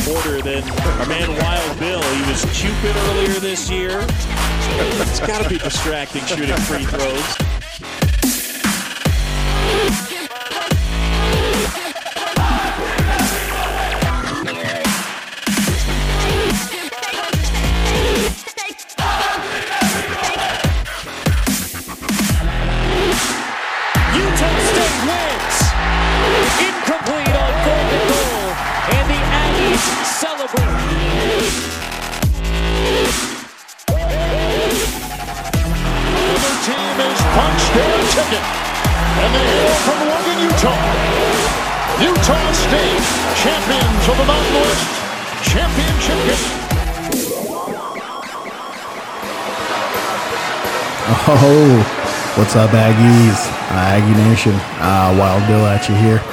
quarter than our man Wild Bill. He was Cupid earlier this year. It's got to be distracting shooting free throws. Utah State wins. Incomplete on fourth and goal, and the Aggies celebrate. Another team has punched their ticket, and they hail from Logan, Utah. Utah State, champions of the Mountain West Championship game. Oh. What's up, Aggies? Aggie Nation. Wild Bill at you here.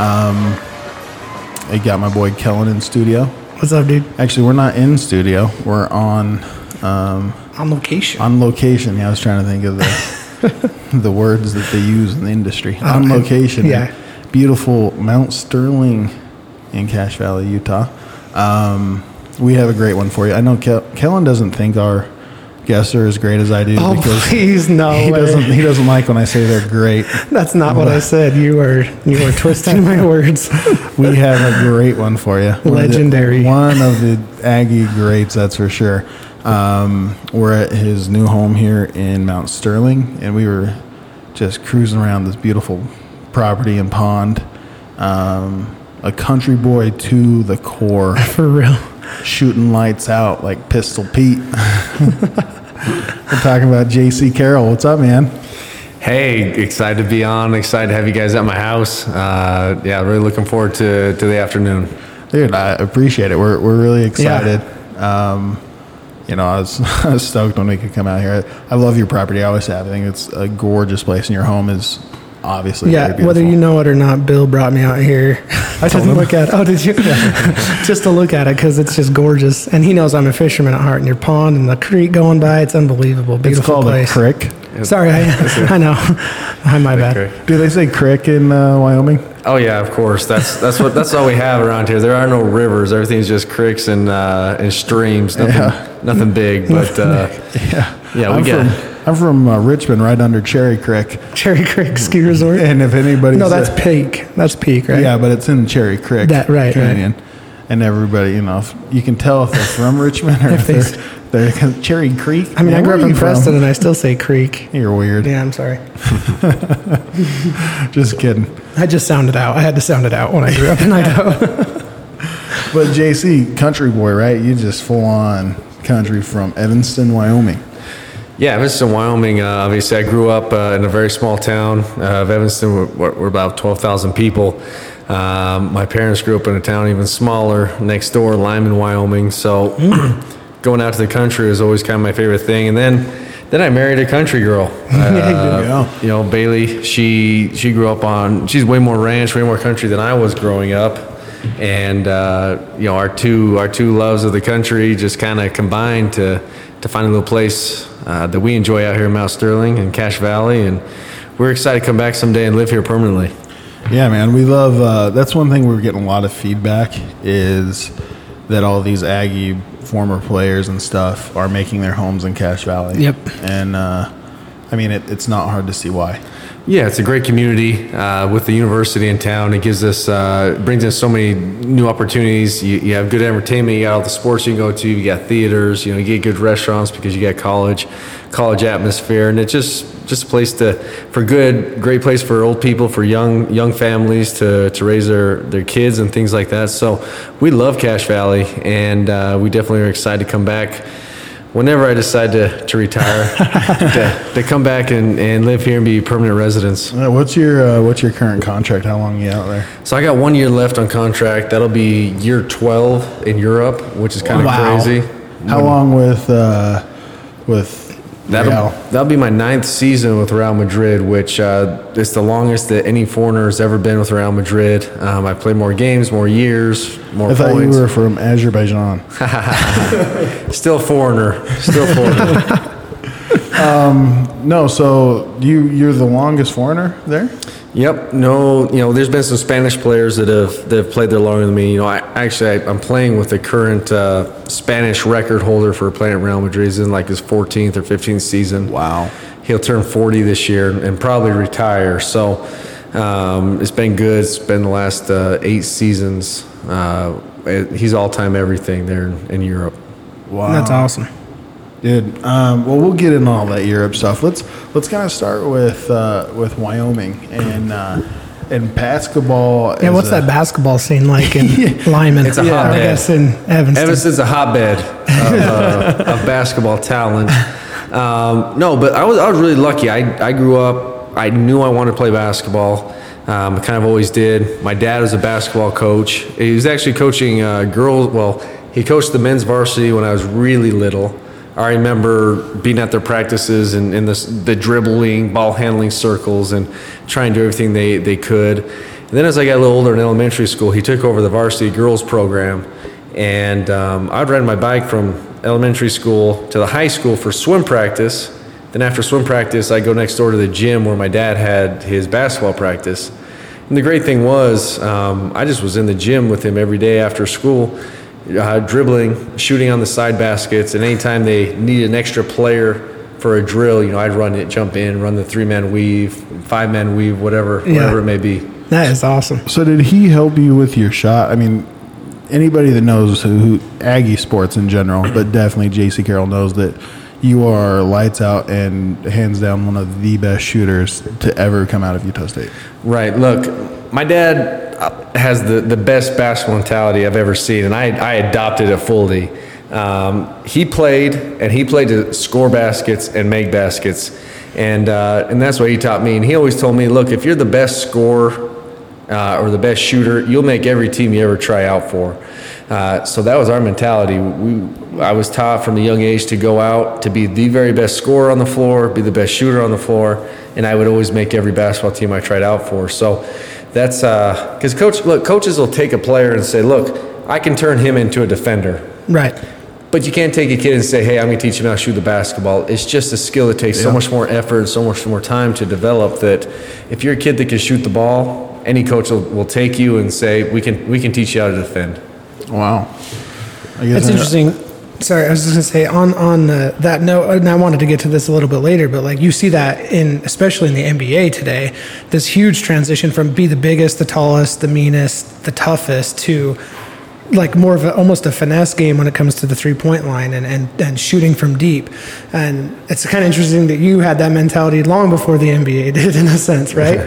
I got my boy Kellen in studio. What's up, dude? Actually, we're not in studio. We're on location. On location. Yeah, I was trying to think of the words that they use in the industry. On location. Yeah. Beautiful Mount Sterling in Cache Valley, Utah. We have a great one for you. I know Kellen doesn't think our guests are as great as I do because please, no he doesn't like when I say they're great. That's not what I said. You were twisting my words. We have a great one for you. Legendary. One of the Aggie greats, that's for sure. We're at his new home here in Mount Sterling, and we were just cruising around this beautiful property and pond. A country boy to the core. For real. Shooting lights out like Pistol Pete. We're talking about JC Carroll. What's up, man? Hey, excited to be on. Excited to have you guys at my house. Really looking forward to the afternoon. Dude, I appreciate it. We're really excited. Yeah. I was stoked when we could come out here. I love your property. I always have. I think it's a gorgeous place, and your home is obviously very beautiful. Whether you know it or not, Bill brought me out here. I told him. Look at it. Oh, did you? Just to look at it because it's just gorgeous. And he knows I'm a fisherman at heart. And your pond and the creek going by, it's unbelievable. Beautiful place. It's called a crick. Sorry, I know. My bad. Do they say crick in Wyoming? Oh yeah, of course. That's all we have around here. There are no rivers. Everything's just creeks and streams. Nothing big. But I'm from Richmond, right under Cherry Creek. Cherry Creek Ski Resort. And if anybody's... No, that's Peak. That's Peak, right? Yeah, but it's in Cherry Creek Canyon. Right. And everybody, if you can tell if they're from Richmond or if they're Cherry Creek. I mean, I grew up in Preston, and I still say Creek. You're weird. Yeah, I'm sorry. Just kidding. I just sounded out. I had to sound it out when I grew up in Idaho. But JC, country boy, right? You just full-on country from Evanston, Wyoming. Yeah, Evanston, Wyoming. Obviously, I grew up in a very small town of Evanston. We're about 12,000 people. My parents grew up in a town even smaller next door, Lyman, Wyoming. So going out to the country was always kind of my favorite thing. And then I married a country girl. Bailey. She grew up she's way more ranch, way more country than I was growing up. And our two loves of the country just kind of combined to find a little place that we enjoy out here in Mount Sterling and Cache Valley, and we're excited to come back someday and live here permanently. Yeah, man, we love. That's one thing we're getting a lot of feedback is that all these Aggie former players and stuff are making their homes in Cache Valley. Yep, and it's not hard to see why. Yeah, it's a great community with the university in town. It gives us, brings us so many new opportunities. You have good entertainment. You got all the sports you can go to. You got theaters. You get good restaurants because you got college atmosphere, and it's just a place great place for old people, for young families to raise their kids and things like that. So we love Cache Valley, and we definitely are excited to come back. Whenever I decide to retire, to come back and live here and be permanent residents. What's your current contract? How long are you out there? So I got 1 year left on contract. That'll be year 12 in Europe, which is kind of crazy. How long with That'll be my 9th season with Real Madrid, which is the longest that any foreigner has ever been with Real Madrid. I played more games, more years, more points. I thought you were from Azerbaijan. Still foreigner. No, so you're the longest foreigner there? Yep. No, there's been some Spanish players that have played there longer than me. I'm playing with the current Spanish record holder for playing at Real Madrid. He's in like his 14th or 15th season. Wow. He'll turn 40 this year and probably retire. So it's been good. It's been the last 8 seasons. He's all-time everything there in Europe. Wow. That's awesome. Dude, well, we'll get into all that Europe stuff. Let's kind of start with Wyoming and basketball. Yeah, what's that basketball scene like in Lyman? It's a hotbed. I guess in Evanston. Evanston's a hotbed of basketball talent. No, but I was really lucky. I grew up. I knew I wanted to play basketball. I kind of always did. My dad was a basketball coach. He was actually coaching girls. Well, he coached the men's varsity when I was really little. I remember being at their practices and in the dribbling, ball handling circles and trying to do everything they could. And then as I got a little older in elementary school, he took over the varsity girls program. And I'd ride my bike from elementary school to the high school for swim practice. Then after swim practice, I'd go next door to the gym where my dad had his basketball practice. And the great thing was I just was in the gym with him every day after school. Dribbling, shooting on the side baskets, and anytime they needed an extra player for a drill, I'd run it, jump in, run the 3-man weave, 5-man weave, whatever it may be. That is awesome. So did he help you with your shot? I mean, anybody that knows who Aggie sports in general, but definitely J.C. Carroll knows that you are lights out and hands down one of the best shooters to ever come out of Utah State. Right. Look, my dad has the best basketball mentality I've ever seen, and I adopted it fully. He played to score baskets and make baskets, and that's what he taught me. And he always told me, look, if you're the best scorer or the best shooter, you'll make every team you ever try out for. So that was our mentality. I was taught from a young age to go out to be the very best scorer on the floor, be the best shooter on the floor, and I would always make every basketball team I tried out for. So that's because coaches will take a player and say, look, I can turn him into a defender. Right. But you can't take a kid and say, hey, I'm going to teach him how to shoot the basketball. It's just a skill that takes so much more effort, so much more time to develop that if you're a kid that can shoot the ball, any coach will take you and say, we can teach you how to defend. Wow. That's interesting. Sorry, I was just going to say on that note, and I wanted to get to this a little bit later, but like you see that especially in the NBA today, this huge transition from be the biggest, the tallest, the meanest, the toughest to like more of almost a finesse game when it comes to the 3-point line and shooting from deep. And it's kind of interesting that you had that mentality long before the NBA did, in a sense, right?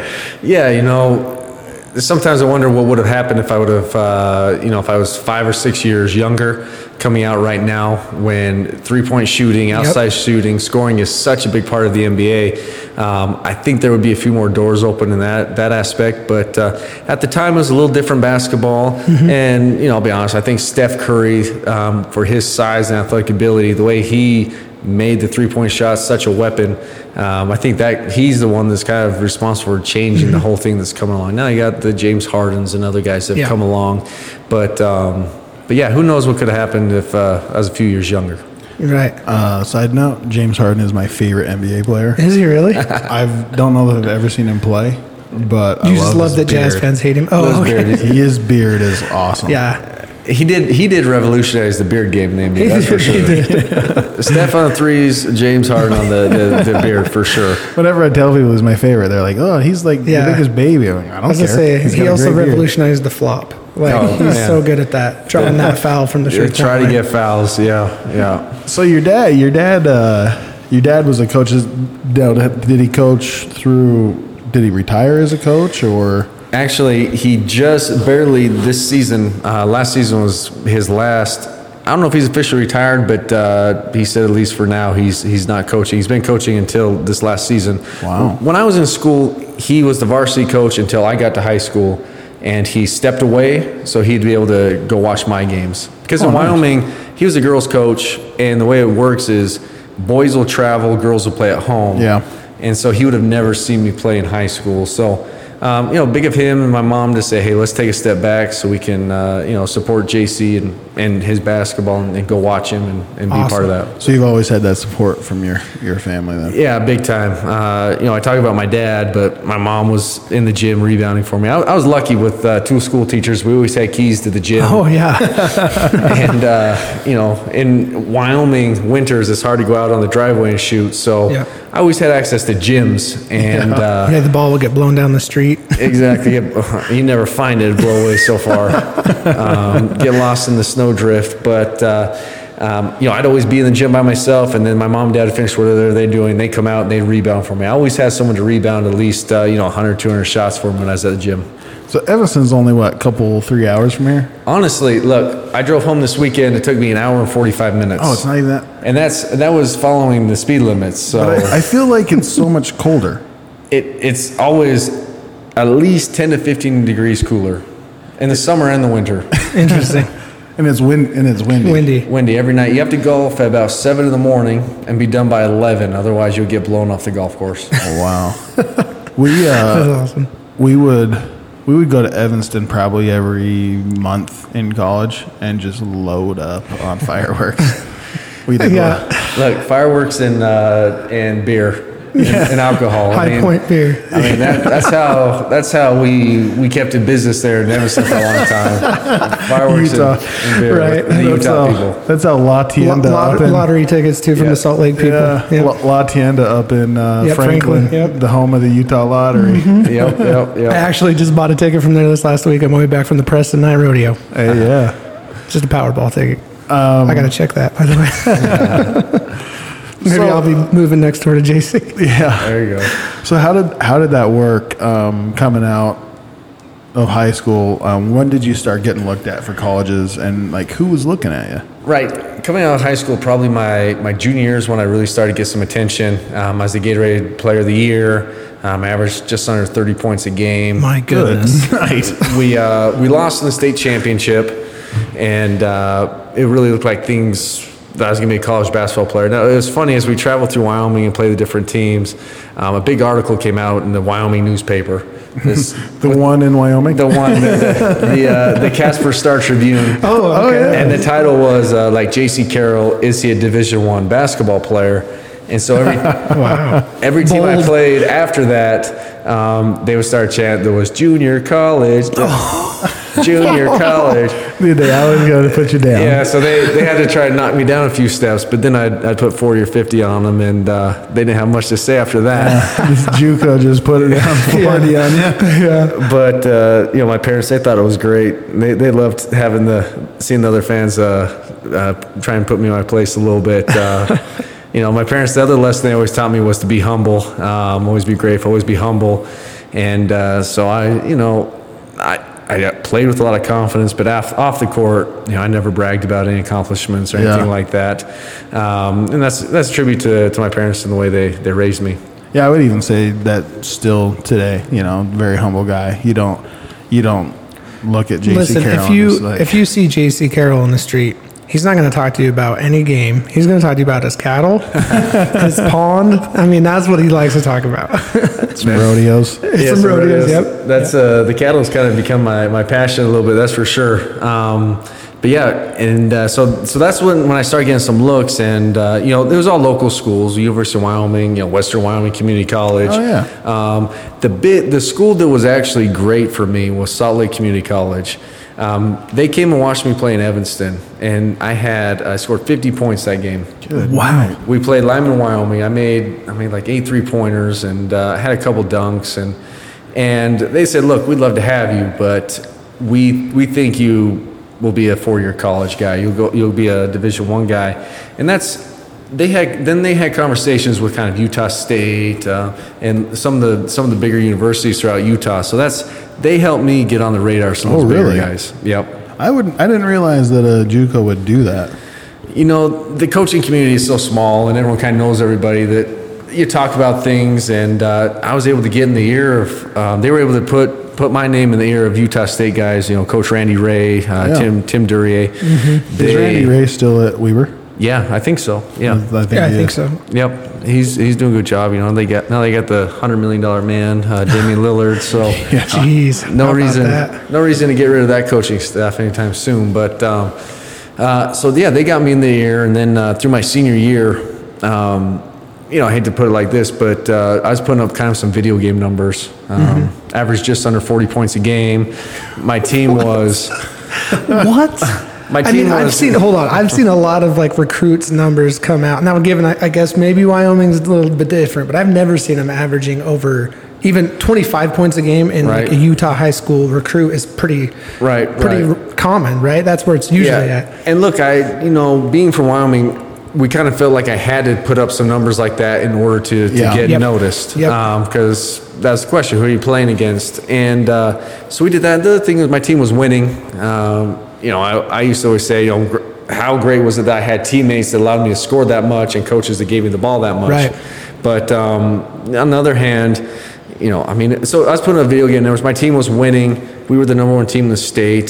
Yeah, sometimes I wonder what would have happened if I would have, if I was 5 or 6 years younger, coming out right now when 3-point shooting, outside shooting, scoring is such a big part of the NBA. I think there would be a few more doors open in that aspect. But at the time, it was a little different basketball. Mm-hmm. And, I'll be honest, I think Steph Curry, for his size and athletic ability, the way he made the 3-point shot such a weapon, I think that he's the one that's kind of responsible for changing the whole thing that's coming along. Now you got the James Hardens and other guys that have come along. But yeah, who knows what could have happened if I was a few years younger. Right. Side note, James Harden is my favorite NBA player. Is he really? I don't know that I've ever seen him play, but you just love that Jazz fans hate him. Oh, okay. His beard is awesome. Yeah. He did revolutionize the beard game in the NBA, that's for sure. Steph on the threes, James Harden on the beard, for sure. Whenever I tell people he's my favorite, they're like, oh, he's like the biggest baby. I'm like, I don't care. Say, he also revolutionized the flop. He's so good at that, drawing that foul from the short try to get fouls, yeah. So your dad was a coach. Did he coach through, did he retire as a coach or? Actually, he just barely this season, last season was his last. I don't know if he's officially retired, but he said at least for now he's not coaching. He's been coaching until this last season. Wow. When I was in school, he was the varsity coach until I got to high school, and he stepped away so he'd be able to go watch my games. Because in Wyoming, he was a girls coach, and the way it works is boys will travel, girls will play at home. Yeah. And so he would have never seen me play in high school. So big of him and my mom to say, hey, let's take a step back so we can, support JC and his basketball and go watch him and be part of that. So you've always had that support from your family then? Yeah, big time. I talk about my dad, but my mom was in the gym rebounding for me. I was lucky with 2 school teachers. We always had keys to the gym. Oh, yeah. And, in Wyoming winters, it's hard to go out on the driveway and shoot. So I always had access to gyms. And the ball would get blown down the street. Exactly. You never find it. It'd blow away so far. Get lost in the snowdrift. But, I'd always be in the gym by myself. And then my mom and dad would finish whatever they're doing. They'd come out and they'd rebound for me. I always had someone to rebound at least, 100, 200 shots for me when I was at the gym. So Evanston's only, 3 hours from here? Honestly, look, I drove home this weekend. It took me an hour and 45 minutes. Oh, it's not even that? And that was following the speed limits. So but I feel like it's so much colder. It's always at least 10 to 15 degrees cooler in the summer and the winter. Interesting. And it's windy. Windy every night. You have to golf at about 7 in the morning and be done by 11. Otherwise, you'll get blown off the golf course. Oh, wow. That's awesome. We would go to Evanston probably every month in college and just load up on fireworks. We did Look, fireworks and beer. And alcohol. High Point beer. That's how we kept in business there in Evanston for a long time. Fireworks and beer. Right. The Utah people. That's how La Tienda lottery tickets too from the Salt Lake people. Yeah, Yep. La Tienda up in Franklin, Yep. the home of the Utah Lottery. Mm-hmm. Yep. I actually just bought a ticket from there this last week on my way back from the Preston Night Rodeo. Hey, yeah. Just a Powerball ticket. I got to check that, by the way. Maybe I'll be moving next door to JC. Yeah. There you go. So how did that work coming out of high school? When did you start getting looked at for colleges, and who was looking at you? Right. Coming out of high school, probably my junior year is when I really started to get some attention. I was the Gatorade Player of the Year. I averaged just under 30 points a game. My goodness. Nice. We lost in the state championship, and it really looked like that I was going to be a college basketball player. Now, it was funny, as we traveled through Wyoming and played the different teams, a big article came out in the Wyoming newspaper. The one in Wyoming? The one, the Casper Star Tribune. Oh, okay. And the title was, J.C. Carroll, is he a Division I basketball player? And so every team I played after that, they would start chanting, there was junior college. Junior college. Dude, they always got to put you down. Yeah, so they had to try to knock me down a few steps, but then I'd put 40 or 50 on them, and they didn't have much to say after that. This JUCO just put it down 40 on you. Yeah. But my parents, they thought it was great. They loved seeing the other fans try and put me in my place a little bit. My parents, the other lesson they always taught me was to be humble. Always be grateful, always be humble. And so I played with a lot of confidence, but off the court, I never bragged about any accomplishments or anything like that. And that's a tribute to my parents and the way they raised me. Yeah, I would even say that still today, very humble guy. You don't look at JC Carroll. If you see JC Carroll in the street, he's not going to talk to you about any game. He's going to talk to you about his cattle, his pond. I mean, that's what he likes to talk about. Some rodeos. Some rodeos, yep. That's the cattle's kind of become my passion a little bit, that's for sure. But yeah, and so that's when I started getting some looks, and there was all local schools, University of Wyoming, Western Wyoming Community College. Oh yeah. The school that was actually great for me was Salt Lake Community College. They came and watched me play in Evanston, and I scored 50 points that game. Good. Wow. We played Lyman, Wyoming. I made like 8 3-pointers, and I had a couple dunks, and they said, "Look, we'd love to have you, but we think you will be a 4-year college guy. You'll be a Division I guy," and they had conversations with kind of Utah State and some of the bigger universities throughout Utah. So they helped me get on the radar. Some of those bigger guys. Yep. I didn't realize that a JUCO would do that. The coaching community is so small, and everyone kind of knows everybody, that you talk about things. And I was able to get in the ear of. They were able to put my name in the ear of Utah State guys. Coach Randy Ray, Tim Duryea. Mm-hmm. Is Randy Ray still at Weber? Yeah, I think so. Yeah. I think so. Yep, he's doing a good job. You know, they got the $100 million man, Damian Lillard. So Jeez, no how about reason, that? no reason to get rid of that coaching staff anytime soon. But so yeah, they got me in the year, and then through my senior year, you know, I hate to put it like this, but I was putting up kind of some video game numbers. Averaged just under 40 points a game. My team was What? my team I've was. seen a lot of like recruits numbers come out. Now, given I guess maybe Wyoming's a little bit different, but I've never seen them averaging over even 25 points a game in like Right. a Utah high school recruit is pretty common, right? That's where it's usually at. And look, being from Wyoming, we kind of felt like I had to put up some numbers like that in order to get Yep. noticed. Yep. Because that's the question: who are you playing against? And so we did that. The other thing is, my team was winning. I used to always say, how great was it that I had teammates that allowed me to score that much and coaches that gave me the ball that much. Right. But on the other hand, so I was putting up video game numbers. My team was winning. We were the number one team in the state,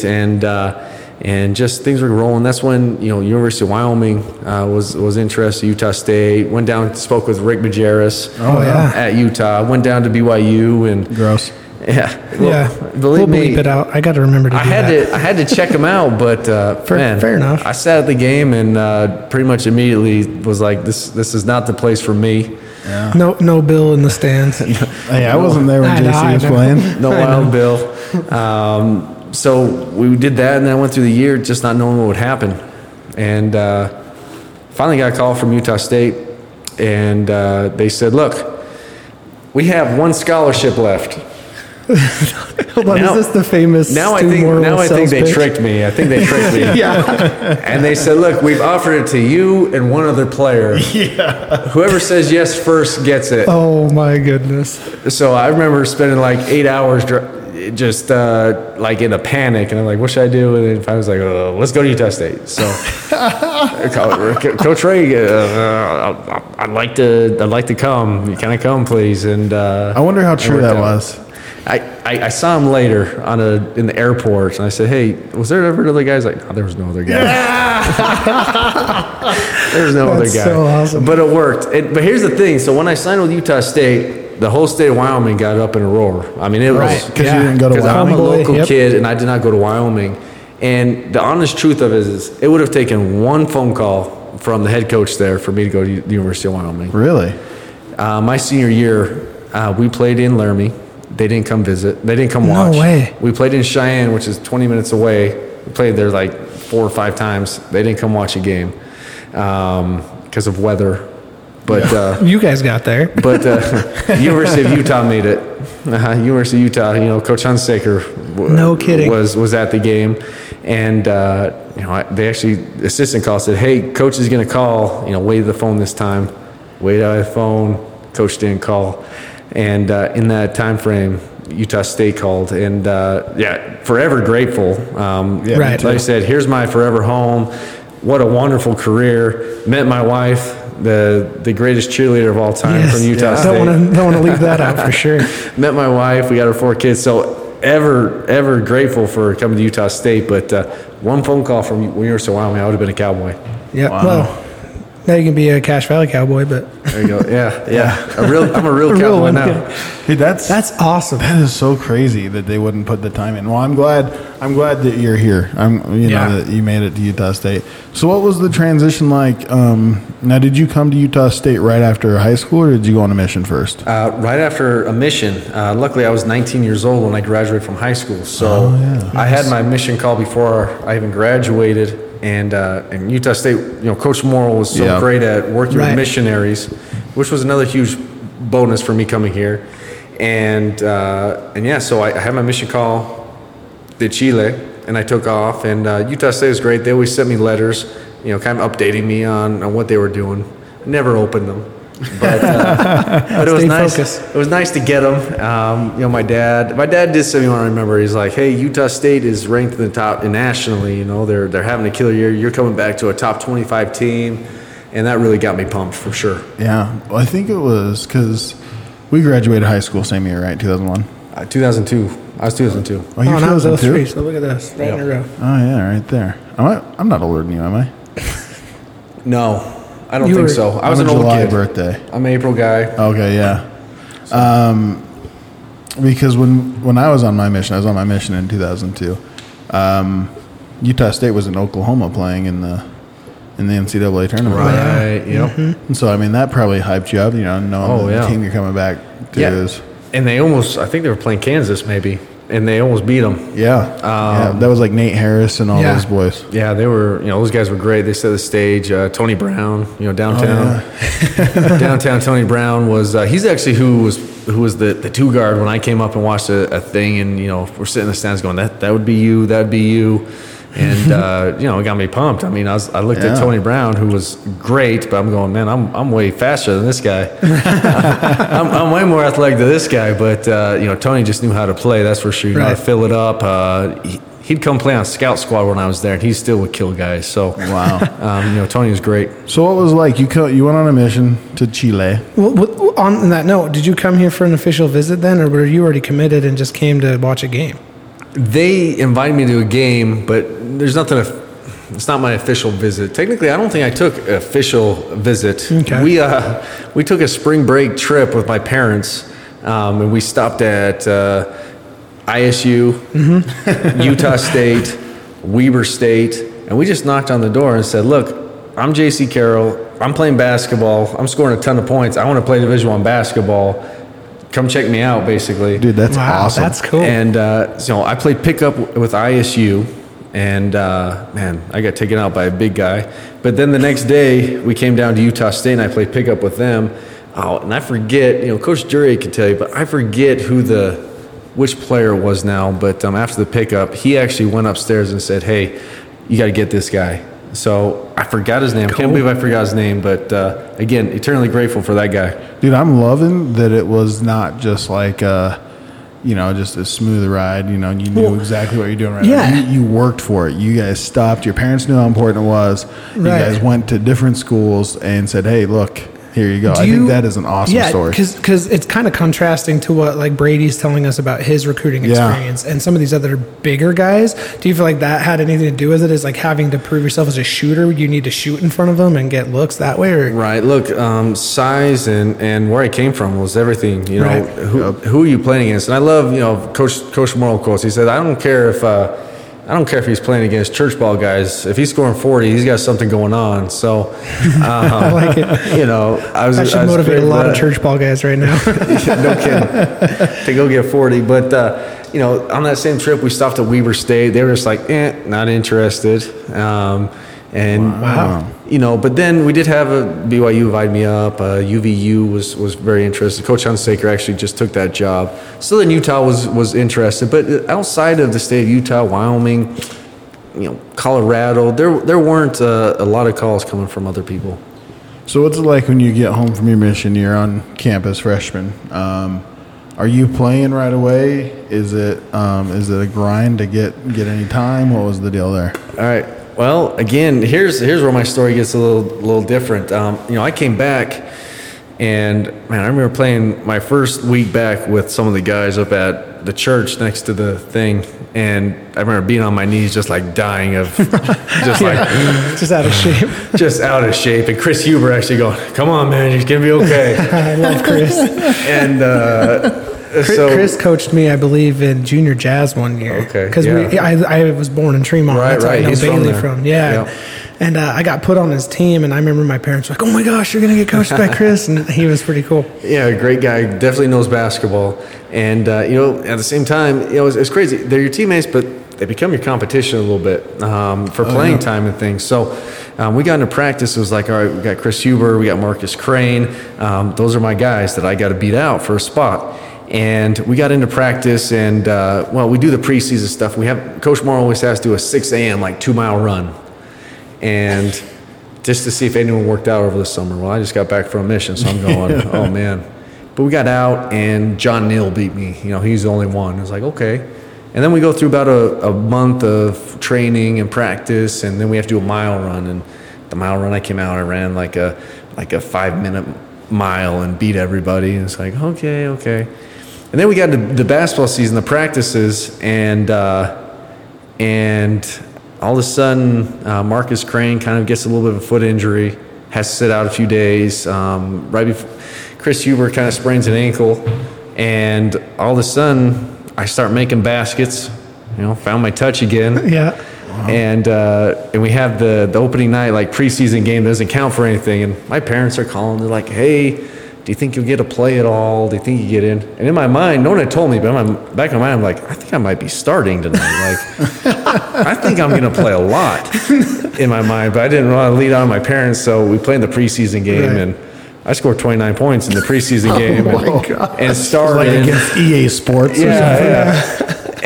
and just things were rolling. That's when University of Wyoming was interested. Utah State went down, spoke with Rick Majerus. At Utah. Went down to BYU and Gross. Yeah, We'll believe me, bleep it out. I got to remember to do that. I had to check him out, but Fair enough. I sat at the game and pretty much immediately was like, this is not the place for me. No Bill in the stands. Hey, I wasn't there when JC was playing. No Wild Bill. So we did that, and then I went through the year just not knowing what would happen. And finally got a call from Utah State, and they said, look, we have one scholarship left. Hold on, is this the famous Now I Stu think Morrill sales they pitch? tricked me. I think they tricked me. And they said, look, we've offered it to you and one other player. Whoever says yes first gets it. Oh my goodness. So I remember spending like 8 hours just like in a panic, and I'm like, what should I do? And then I was like, let's go to Utah State. So Coach Ray, I'd like to come. Can I come, please? And I wonder how true that was. I saw him later in the airport, and I said, hey, was there ever another guy? He's like, no, there was no other guy. There was no other guy. So awesome. But it worked. But here's the thing. So when I signed with Utah State, the whole state of Wyoming got up in a roar. I mean, it was Because you didn't go to because I'm Wyoming. a local Yep. kid, and I did not go to Wyoming. And the honest truth of it is, it would have taken one phone call from the head coach there for me to go to the University of Wyoming. Really? My senior year, we played in Laramie. They didn't come visit. They didn't come watch. No way. We played in Cheyenne, which is 20 minutes away. We played there like 4 or 5 times. They didn't come watch a game because of weather. But You guys got there. but University of Utah made it. University of Utah, Coach Hunsaker No kidding. was at the game, and they actually assistant call said, "Hey, coach is going to call. Wait the phone this time. Wait out the phone." Coach didn't call, and in that time frame, Utah State called, and forever grateful. Right. Like I said, here's my forever home. What a wonderful career. Met my wife, the greatest cheerleader of all time from Utah State. Don't want to leave that out for sure. Met my wife. We got our 4 kids. So ever grateful for coming to Utah State. But one phone call from University of Wyoming, I would have been a Cowboy. Yeah. Wow. Well, now you can be a Cache Valley Cowboy, but There you go. Yeah. I'm a real A real Cowboy one, now. yeah. Dude, that's awesome. That is so crazy that they wouldn't put the time in. Well, I'm glad that you're here. That you made it to Utah State. So what was the transition like? Now, did you come to Utah State right after high school, or did you go on a mission first? Right after a mission. Luckily, I was 19 years old when I graduated from high school. So I had my mission call before I even graduated. And Utah State, Coach Morrill was so great at working with missionaries, which was another huge bonus for me coming here. And so I had my mission call to Chile, and I took off. And Utah State was great. They always sent me letters, kind of updating me on what they were doing. I never opened them. But it was nice. Focused. It was nice to get them. My dad did send me one. I remember he's like, "Hey, Utah State is ranked in the top nationally. They're having a killer year. You're coming back to a top 25 team," and that really got me pumped for sure. Yeah, well, I think it was because we graduated high school same year, right? 2001. 2002. I was 2002. Oh, you're now it's 2002? 03, so look at this. Right in a row. Oh yeah, right there. I'm not older than you, am I? No, I don't think so. I was I'm an a old July kid. birthday. I'm an April guy. Okay, yeah. Because when I was on my mission in 2002. Utah State was in Oklahoma playing in the NCAA tournament. Right. Yep. And so I mean that probably hyped you up, knowing the team you're coming back to. Yeah. And I think they were playing Kansas maybe, and they almost beat them. Yeah. That was like Nate Harris and all those boys. Yeah, they were. Those guys were great. They set the stage. Tony Brown, downtown. Downtown Tony Brown was. He's actually who was the 2 guard when I came up and watched a thing, and we're sitting in the stands going, that would be you, that'd be you. And it got me pumped. I mean, I looked at Tony Brown, who was great, but I'm going, man, I'm way faster than this guy. I'm way more athletic than this guy. But Tony just knew how to play. That's for sure. How to fill it up. He'd come play on scout squad when I was there, and he still would kill guys. So wow, Tony was great. So what was like? You went on a mission to Chile. Well, on that note, did you come here for an official visit then, or were you already committed and just came to watch a game? They invited me to a game, but there's nothing. It's not my official visit. Technically, I don't think I took an official visit. Okay. We took a spring break trip with my parents, and we stopped at ISU, Utah State, Weber State, and we just knocked on the door and said, "Look, I'm J.C. Carroll. I'm playing basketball. I'm scoring a ton of points. I want to play Division I basketball. Come check me out," basically. Dude, that's awesome. That's cool. And I played pickup with ISU, and man, I got taken out by a big guy. But then the next day, we came down to Utah State, and I played pickup with them. Oh, and I forget, Coach Duryea could tell you, but I forget which player it was now. But after the pickup, he actually went upstairs and said, "Hey, you got to get this guy." So I forgot his name. Cool. I can't believe I forgot his name. But again, eternally grateful for that guy. Dude, I'm loving that it was not just like just a smooth ride. You knew exactly what you're doing right now. You worked for it. You guys stopped. Your parents knew how important it was. You guys went to different schools and said, "Hey, look, here you go." I think that is an awesome story. because it's kind of contrasting to what like Brady's telling us about his recruiting experience and some of these other bigger guys. Do you feel like that had anything to do with it? Is like having to prove yourself as a shooter, you need to shoot in front of them and get looks that way? Or? Right. Look, size and where I came from was everything. Who are you playing against? And I love Coach Morrill quotes. He said, I don't care if he's playing against church ball guys. If he's scoring 40, he's got something going on. So, I like it. I should motivate a lot of church ball guys right now. No kidding. To go get 40. But, on that same trip, we stopped at Weber State. They were just like, not interested. But then we did have BYU invited me up. UVU was very interested. Coach Hunsaker actually just took that job. Still in Utah was interested, but outside of the state of Utah, Wyoming, Colorado, there weren't a lot of calls coming from other people. So what's it like when you get home from your mission? You're on campus, freshman. Are you playing right away? Is it a grind to get any time? What was the deal there? All right. Well, again, here's where my story gets a little different. I came back, and man, I remember playing my first week back with some of the guys up at the church next to the thing, and I remember being on my knees, just like dying of, just out of shape, just out of shape. And Chris Huber actually going, "Come on, man, you're gonna be okay." I love Chris. And. Chris coached me, I believe, in junior jazz one year. Okay. Because I was born in Tremont. Right, That's right. I know He's Bailey from Yeah. Yep. And I got put on his team, and I remember my parents were like, "Oh my gosh, you're gonna get coached by Chris," and he was pretty cool. Yeah, great guy. Definitely knows basketball. And at the same time, it's crazy. They're your teammates, but they become your competition a little bit for playing time and things. So we got into practice. It was like, all right, we got Chris Huber, we got Marcus Crane. Those are my guys that I got to beat out for a spot. And we got into practice, and we do the preseason stuff. Coach Morrill always has to do a 6 a.m. 2-mile run, and just to see if anyone worked out over the summer. Well, I just got back from a mission, so I'm going, oh man. But we got out, and John Neal beat me. He's the only one. I was like, okay. And then we go through about a month of training and practice, and then we have to do a mile run. And the mile run, I came out, I ran like a 5-minute mile and beat everybody. And it's like, okay. And then we got to the basketball season, the practices, and all of a sudden, Marcus Crane kind of gets a little bit of a foot injury, has to sit out a few days. Right before Chris Huber kind of sprains an ankle, and all of a sudden, I start making baskets. Found my touch again. Yeah. And we have the opening night, like, preseason game that doesn't count for anything. And my parents are calling. They're like, hey, do you think you'll get a play at all? Do you think you get in? And in my mind, no one had told me, but in my back of my mind, I'm like, I think I might be starting tonight. Like, I think I'm going to play a lot in my mind. But I didn't want to lead on my parents, so we played the preseason game. Right. And I scored 29 points in the preseason game. And started. Like against EA Sports or something. Yeah.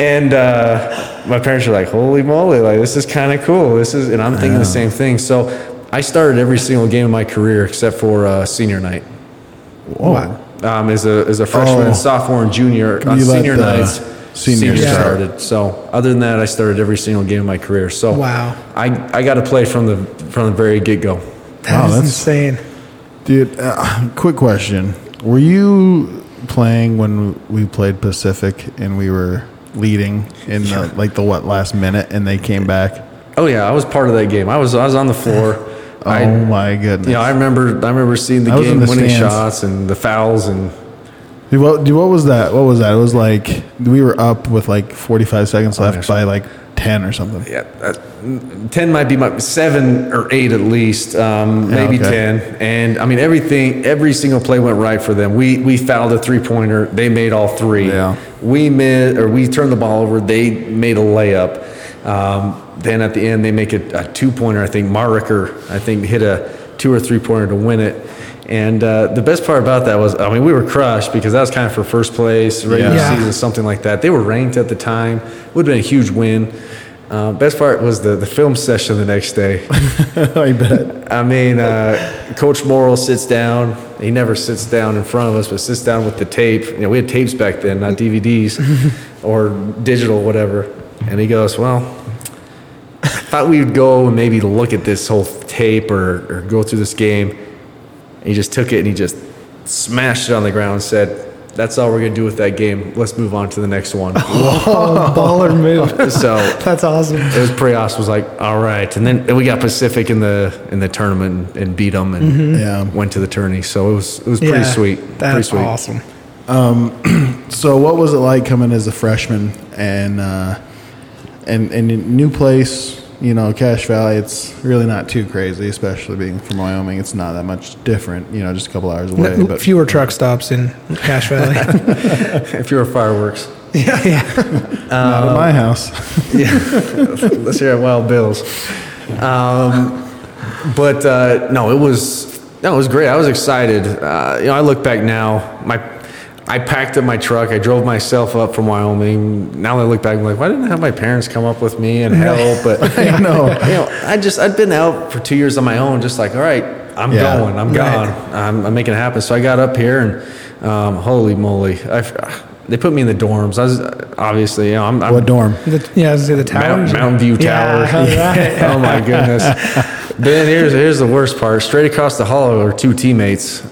And my parents are like, holy moly, like, this is kind of cool. And I'm thinking the same thing. So I started every single game of my career except for senior night. Whoa. As a freshman, sophomore, and junior, on senior nights, seniors started. So other than that, I started every single game of my career. So wow. I got to play from the very get-go. That's insane. Dude, quick question. Were you playing when we played Pacific and we were leading in the last minute and they came back? Oh yeah, I was part of that game. I was on the floor. My goodness! I remember seeing the game, winning shots and the fouls and. Dude, what was that? What was that? It was like we were up with like 45 seconds left by like 10 or something. Yeah, 10 might be 7 or 8 at least, maybe 10. And I mean, every single play went right for them. We fouled a 3-pointer. They made all 3. Yeah. We turned the ball over. They made a layup. Then at the end, they make a 2-pointer. I think Mariker, hit a 2 or 3-pointer to win it. And the best part about that was, we were crushed because that was kind of for first place, regular season, something like that. They were ranked at the time. Would have been a huge win. Best part was the film session the next day. I bet. Coach Morrill sits down. He never sits down in front of us, but sits down with the tape. We had tapes back then, not DVDs or digital, whatever. And he goes, well, I thought we would go and maybe look at this whole tape or go through this game. And he just took it and he just smashed it on the ground and said, that's all we're going to do with that game. Let's move on to the next one. Oh, baller move. So that's awesome. It was pretty awesome. It was like, all right. And then we got Pacific in the tournament and beat them and went to the tourney. So it was pretty sweet. That's pretty sweet. Awesome. So what was it like coming as a freshman and new place? Cache Valley, it's really not too crazy, especially being from Wyoming. It's not that much different, just a couple hours away. But fewer truck stops in Cache Valley. Fewer fireworks. Yeah. Not at my house. Yeah. Let's hear at Wild Bill's. No, it was great. I was excited. I look back now, I packed up my truck. I drove myself up from Wyoming. Now I look back, I'm like, why didn't I have my parents come up with me and help? But I know. I'd been out for 2 years on my own, just like, all right, I'm going. I'm gone. I'm making it happen. So I got up here and holy moly, they put me in the dorms. I was obviously, I'm what dorm? The towers. Mountain View Tower. Yeah, oh my goodness. But then here's the worst part. Straight across the hall are 2 teammates,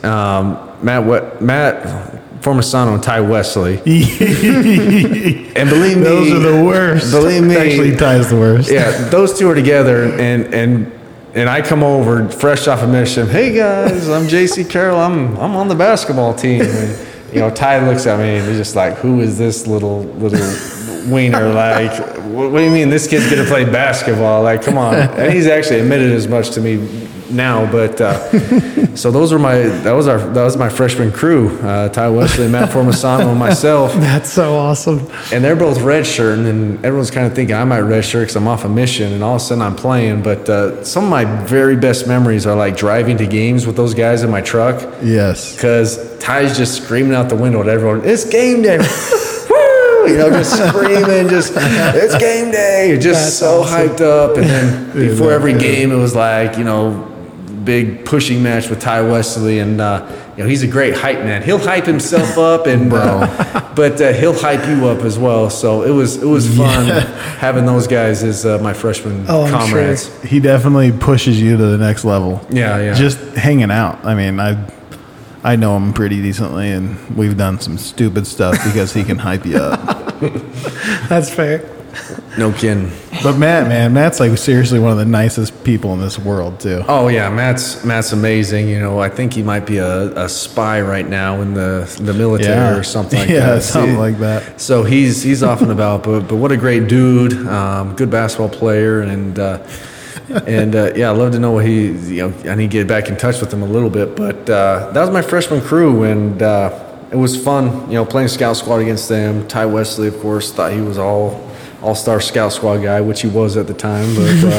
Matt Formasano and Ty Wesley. And believe me, those are the worst. Believe me, actually, Ty's the worst. Yeah, those 2 are together, and I come over fresh off a mission. Hey guys, I'm JC Carroll. I'm on the basketball team. And Ty looks at me and he's just like, who is this little wiener? Like, what do you mean this kid's gonna play basketball? Like, come on. And he's actually admitted as much to me now, but so that was my freshman crew, Ty Wesley, Matt Formasano, and myself. That's so awesome. And they're both redshirting, and everyone's kind of thinking I might redshirt because I'm off a mission, and all of a sudden I'm playing. But some of my very best memories are like driving to games with those guys in my truck. Yes. Because Ty's just screaming out the window at everyone, it's game day. Just screaming, it's game day. Just that's so awesome. Hyped up. And then before every game, it was like, big pushing match with Ty Wesley. And, he's a great hype man. He'll hype himself up, and but he'll hype you up as well. So it was fun having those guys as my freshman comrades. Sure. He definitely pushes you to the next level. Yeah. Just hanging out. I know him pretty decently, and we've done some stupid stuff because he can hype you up. That's fair. No kidding. But Matt's like seriously one of the nicest people in this world too. Oh yeah, Matt's amazing. I think he might be a spy right now in the military or something like that. Yeah, something like that. So he's off and about, but what a great dude, good basketball player, and I'd love to know what I need to get back in touch with him a little bit. But that was my freshman crew, and it was fun, playing scout squad against them. Ty Wesley, of course, thought he was all-star scout squad guy, which he was at the time.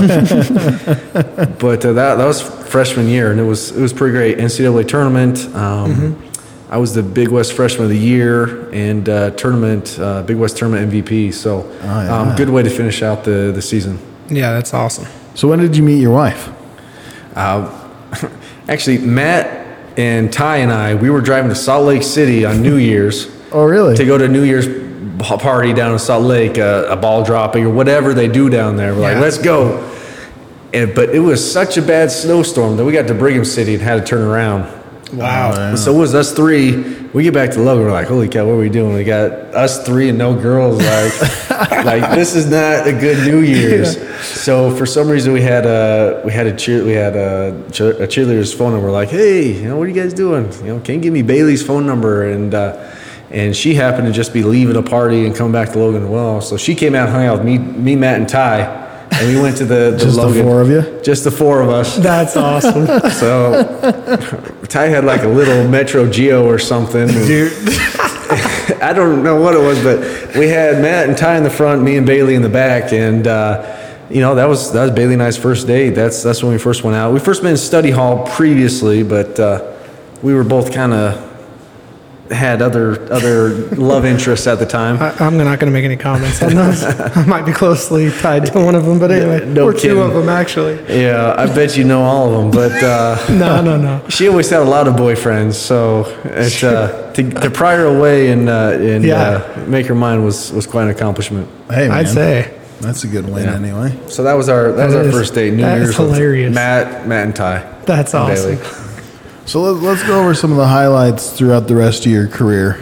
But that was freshman year, and it was pretty great. NCAA tournament. I was the Big West Freshman of the Year and Big West Tournament MVP. So good way to finish out the season. Yeah, that's awesome. So when did you meet your wife? Actually, Matt and Ty and I, we were driving to Salt Lake City on New Year's. Oh, really? To go to New Year's party down in Salt Lake, a ball dropping or whatever they do down there. We're like, let's go. But it was such a bad snowstorm that we got to Brigham City and had to turn around. Wow. So it was us three. We get back to Logan. We're like, holy cow, what are we doing? We got us three and no girls. Like this is not a good New Year's. Yeah. So for some reason we had a cheerleader's phone number. We're like, hey, what are you guys doing? Can you give me Bailey's phone number? And she happened to just be leaving a party and coming back to Logan as well. So she came out and hung out with me, Matt, and Ty. And we went to the just Logan. The four of you? Just the four of us. That's awesome. So Ty had like a little Metro Geo or something. Dude. I don't know what it was, but we had Matt and Ty in the front, me and Bailey in the back. And, that was Bailey and I's first date. That's when we first went out. We first met in study hall previously, but we were both kind of had other love interests at the time. I'm not going to make any comments on those. I might be closely tied to one of them, but anyway, no kidding. Two of them actually. Yeah, I bet you know all of them, but no. She always had a lot of boyfriends, so it's to pry her away and make her mine was quite an accomplishment. Hey, man. I'd say that's a good win anyway. So that was our first date. New Year's. Hilarious. Matt and Ty. That's awesome. Bailey. So let's go over some of the highlights throughout the rest of your career,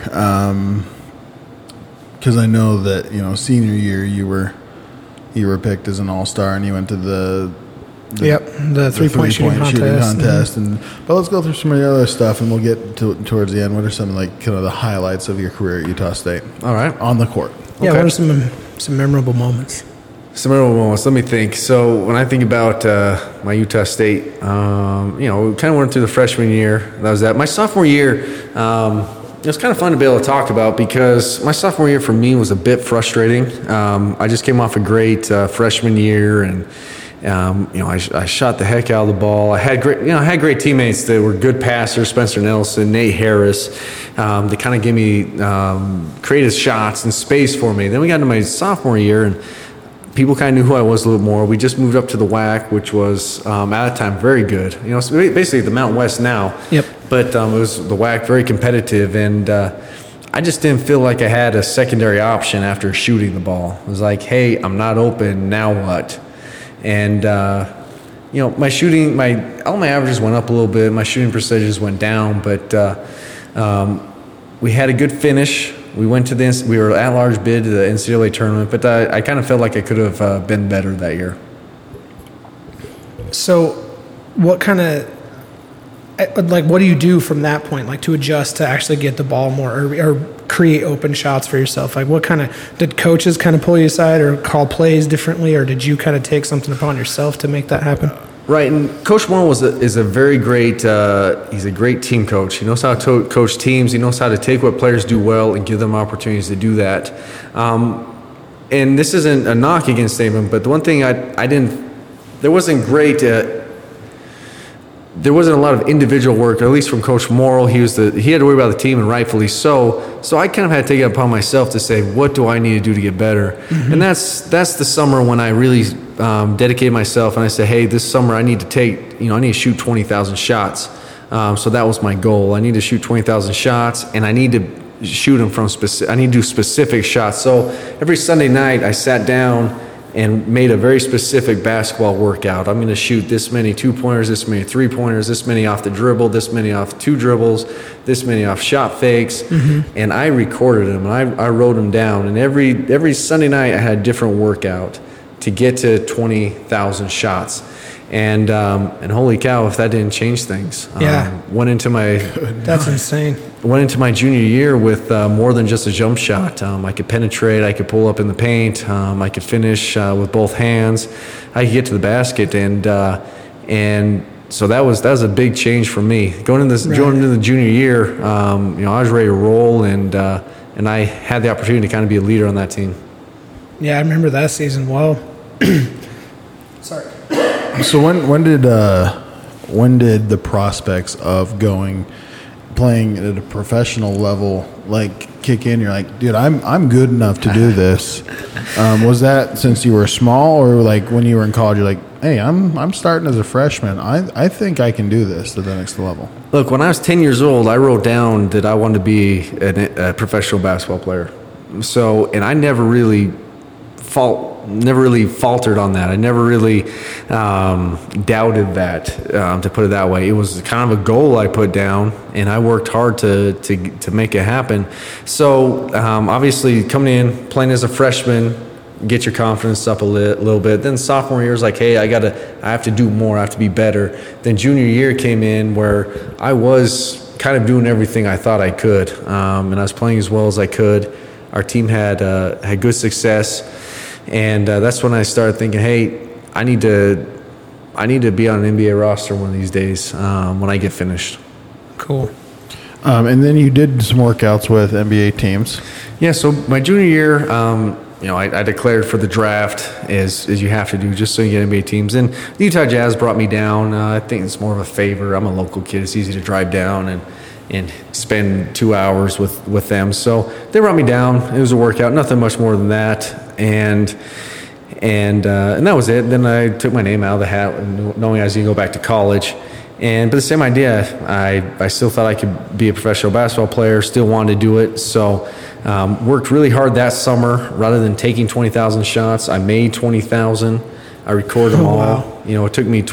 because I know that senior year you were picked as an all-star and you went to the three-point shooting contest. But let's go through some of the other stuff and we'll get towards the end. What are some kind of the highlights of your career at Utah State? All right, on the court. Yeah, what are some memorable moments? Some memorable moments. Let me think. So when I think about my Utah State, we kind of went through the freshman year. That was that. My sophomore year, it was kind of fun to be able to talk about because my sophomore year for me was a bit frustrating. I just came off a great freshman year, and I shot the heck out of the ball. I had great teammates that were good passers: Spencer Nelson, Nate Harris. They kind of gave me creative shots and space for me. Then we got into my sophomore year, and people kind of knew who I was a little more. We just moved up to the WAC, which was at the time very good. So basically the Mountain West now. Yep. But it was the WAC, very competitive, and I just didn't feel like I had a secondary option after shooting the ball. It was like, hey, I'm not open. Now what? And my shooting, all my averages went up a little bit. My shooting percentages went down, but we had a good finish. We were at large bid to the NCAA tournament, but I kind of felt like I could have been better that year. So what kind of, what do you do from that point, to adjust to actually get the ball more or create open shots for yourself? What kind of, did coaches kind of pull you aside or call plays differently, or did you kind of take something upon yourself to make that happen? Right, and Coach Moore is a very great, he's a great team coach. He knows how to coach teams. He knows how to take what players do well and give them opportunities to do that. And this isn't a knock against him, but the one thing there wasn't a lot of individual work, at least from Coach Morrill. He had to worry about the team, and rightfully so. So I kind of had to take it upon myself to say, what do I need to do to get better? Mm-hmm. And that's the summer when I really dedicated myself, and I said, hey, this summer I need to shoot 20,000 shots. So that was my goal. I need to shoot 20,000 shots, and I need to shoot them I need to do specific shots. So every Sunday night I sat down and made a very specific basketball workout. I'm going to shoot this many 2-pointers, this many 3-pointers, this many off the dribble, this many off 2 dribbles, this many off shot fakes. Mm-hmm. And I recorded them, and I wrote them down. And every Sunday night I had a different workout to to get to 20,000 shots. And holy cow, if that didn't change things. Yeah. That's insane. Went into my junior year with more than just a jump shot. I could penetrate, I could pull up in the paint, I could finish with both hands, I could get to the basket, and so that was a big change for me. Going into the junior year, I was ready to roll, and I had the opportunity to kind of be a leader on that team. Yeah, I remember that season well. Sorry. So when did the prospects of playing at a professional level kick in? You're like, dude, I'm good enough to do this. Was that since you were small, or when you were in college, you're like, hey, I'm starting as a freshman. I think I can do this to the next level. Look, when I was 10 years old, I wrote down that I wanted to be a professional basketball player. So, and I never really faltered on that. I never really doubted that, to put it that way. It was kind of a goal I put down, and I worked hard to make it happen. So obviously coming in, playing as a freshman, get your confidence up a little bit. Then sophomore year is like, hey, I have to do more, I have to be better. Then junior year came in where I was kind of doing everything I thought I could, and I was playing as well as I could. Our team had good success. And that's when I started thinking, hey, I need to be on an NBA roster one of these days when I get finished. Cool. And then you did some workouts with NBA teams. Yeah, so my junior year, I declared for the draft as you have to do just so you get NBA teams. And the Utah Jazz brought me down. I think it's more of a favor. I'm a local kid. It's easy to drive down and spend 2 hours with them. So they brought me down. It was a workout, nothing much more than that. And that was it. Then I took my name out of the hat, knowing I was going to go back to college. But the same idea, I still thought I could be a professional basketball player, still wanted to do it. So worked really hard that summer. Rather than taking 20,000 shots, I made 20,000. I recorded them all. Wow. It took me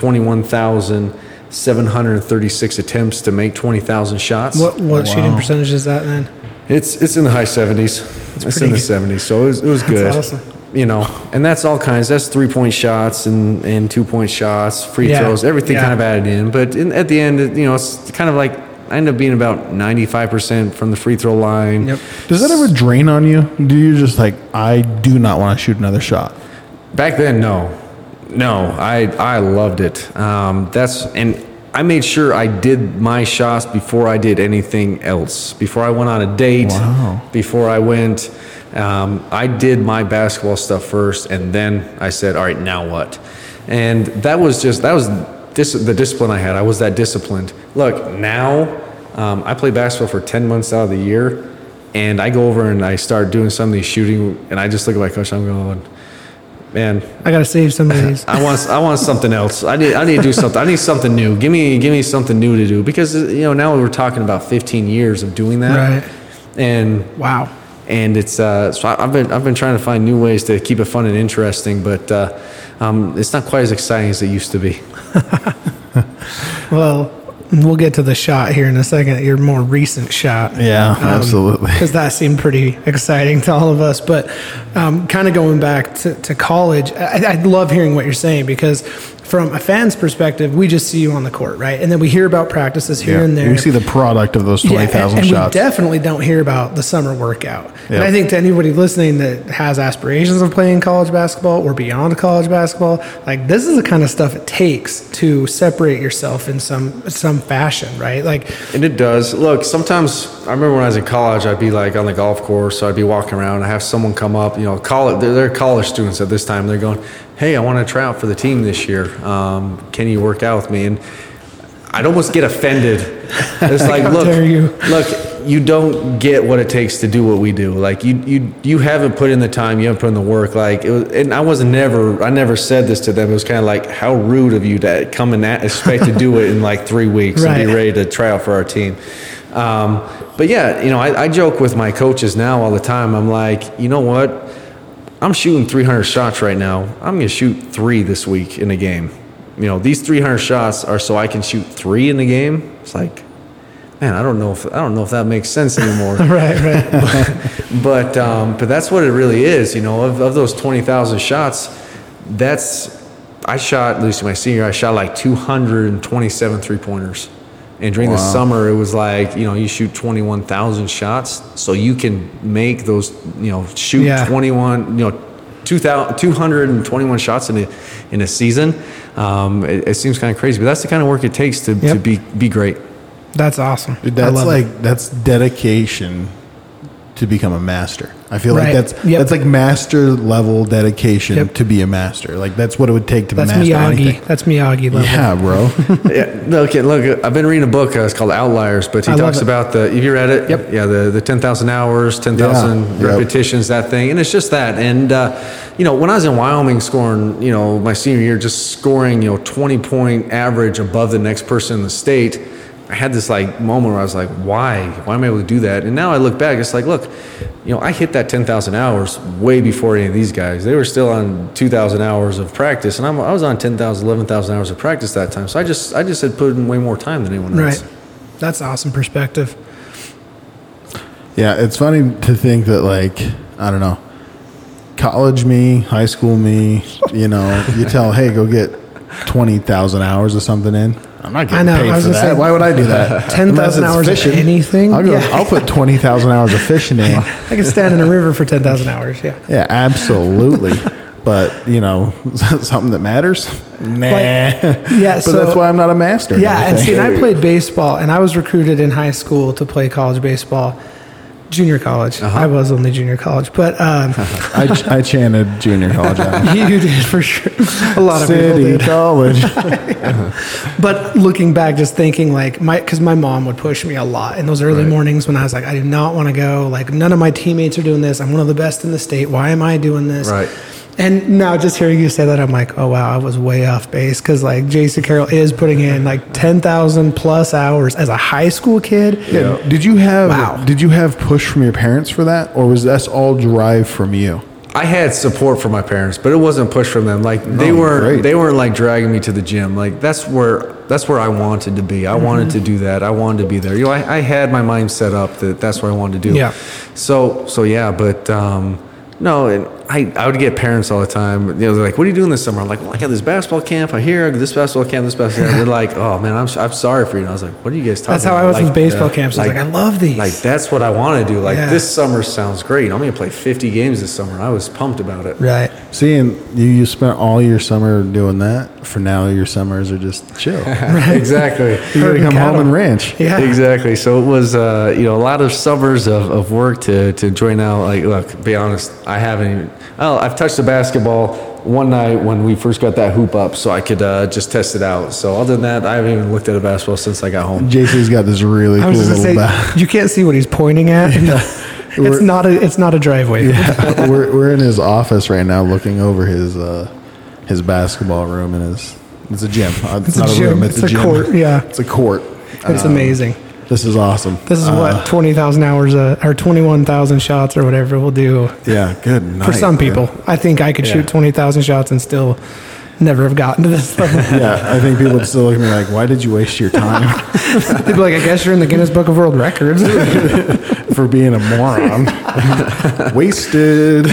21,736 attempts to make 20,000 shots. What shooting percentage is that then? It's in the high 70s. It's in the 70s, so it was good. That's awesome. And that's all kinds. That's 3-point shots and 2-point shots, free throws, everything kind of added in. But at the end, it's kind of like I ended up being about 95% from the free throw line. Yep. Does that ever drain on you? Do you just I do not want to shoot another shot? Back then, no, I loved it. And I made sure I did my shots before I did anything else. Before I went on a date, before I went, I did my basketball stuff first, and then I said, all right, now what? And that was the discipline I had. I was that disciplined. Look, now I play basketball for 10 months out of the year, and I go over and I start doing some of these shooting, and I just look at my coach, I'm going, man, I gotta save some of these. I want something else. I need to do something. I need something new. Give me something new to do, because now we're talking about 15 years of doing that. Right. And wow. And it's so I've been trying to find new ways to keep it fun and interesting, but it's not quite as exciting as it used to be. Well, we'll get to the shot here in a second, your more recent shot. Yeah, absolutely. Because that seemed pretty exciting to all of us. But kind of going back to college, I love hearing what you're saying, because from a fan's perspective, we just see you on the court, right? And then we hear about practices here and there. We see the product of those 20,000 and shots. We definitely don't hear about the summer workout. Yep. And I think to anybody listening that has aspirations of playing college basketball or beyond college basketball, this is the kind of stuff it takes to separate yourself in some fashion, right? And it does. Look, sometimes I remember when I was in college, I'd be on the golf course, so I'd be walking around, I have someone come up, they're college students at this time, they're going, hey, I want to try out for the team this year. Can you work out with me? And I'd almost get offended. It's look, you don't get what it takes to do what we do. You haven't put in the time, you haven't put in the work. And I never said this to them. It was kind of how rude of you to come and expect to do it in 3 weeks and be ready to try out for our team. But yeah, I joke with my coaches now all the time. I'm like, you know what? I'm shooting 300 shots right now. I'm going to shoot 3 this week in a game. These 300 shots are so I can shoot 3 in the game. It's man, I don't know if that makes sense anymore. right. But that's what it really is. Of those 20,000 shots, I shot, at least my senior year, I shot like 227 three-pointers. And during the summer, it was like, you shoot 21,000 shots. So you can make those, shoot 221 shots in a season. It seems kind of crazy, but that's the kind of work it takes to be great. That's awesome. Dude, that's dedication to become a master. I feel Right. like that's like master level dedication to be a master. Like that's what it would take to master anything. That's Miyagi level. Yeah, bro. Okay, look, I've been reading a book. It's called Outliers, but he talks about have you read it? Yep. Yeah, the 10,000 hours, 10,000 repetitions, that thing, and it's just that. And when I was in Wyoming, scoring, my senior year, just scoring, 20-point average above the next person in the state. I had this like moment where I was like, why am I able to do that? And now I look back, it's like, look, I hit that 10,000 hours way before any of these guys. They were still on 2,000 hours of practice, and I was on 10,000, 11,000 hours of practice that time. So I just had put in way more time than anyone else. Right. That's awesome perspective. Yeah, it's funny to think that, like, I don't know, college me, high school me, you tell, hey, go get 20,000 hours of something in. I'm not getting paid for that. Why would I do that? 10,000 hours of anything? I'll put 20,000 hours of fishing in. I can stand in a river for 10,000 hours, yeah. Yeah, absolutely. But, something that matters? Nah. But that's why I'm not a master. Yeah, and I played baseball, and I was recruited in high school to play college baseball. Junior college. I was only junior college, but I chanted junior college out. You did for sure. A lot of City people did. college. But looking back, just thinking because my mom would push me a lot in those early mornings when I was like, I do not want to go. Like, none of my teammates are doing this. I'm one of the best in the state. Why am I doing this? Right. And now just hearing you say that, I'm like, oh, wow, I was way off base because, like, J.C. Carroll is putting in, like, 10,000 plus hours as a high school kid. Yeah. Did you have push from your parents for that, or was that all drive from you? I had support from my parents, but it wasn't push from them. Like they weren't like dragging me to the gym. Like that's where I wanted to be. I wanted to do that. I wanted to be there. I had my mind set up that that's what I wanted to do. Yeah. So yeah, but no, and I would get parents all the time. They're like, "What are you doing this summer?" I'm like, "Well, I got this basketball camp. I hear this basketball camp, this basketball camp." They're like, "Oh man, I'm sorry for you." And I was like, "What are you guys talking about?" That's how I was with baseball camps. I was like, I love these. Like that's what I want to do. Like this summer sounds great. I'm going to play 50 games this summer. I was pumped about it. Right. See, and you spent all your summer doing that. For now, your summers are just chill. Right. Exactly. You got to come home and ranch. Yeah. Exactly. So it was, a lot of summers of work to enjoy now. Like, look, to be honest, I haven't even. Oh, I've touched the basketball one night when we first got that hoop up, so I could just test it out. So other than that, I haven't even looked at a basketball since I got home. JC's got this really cool little bat. You can't see what he's pointing at. It's not a driveway. Yeah, we're in his office right now, looking over his basketball room, and it's a gym. It's not a room. It's a gym. Court. Yeah, it's a court. It's amazing. This is awesome. This is what 20,000 hours or 21,000 shots or whatever we'll do. Yeah, good night. For some people, I think I could shoot 20,000 shots and still never have gotten to this level. Yeah, I think people would still look at me like, "Why did you waste your time?" They'd be like, "I guess you're in the Guinness Book of World Records for being a moron." Wasted.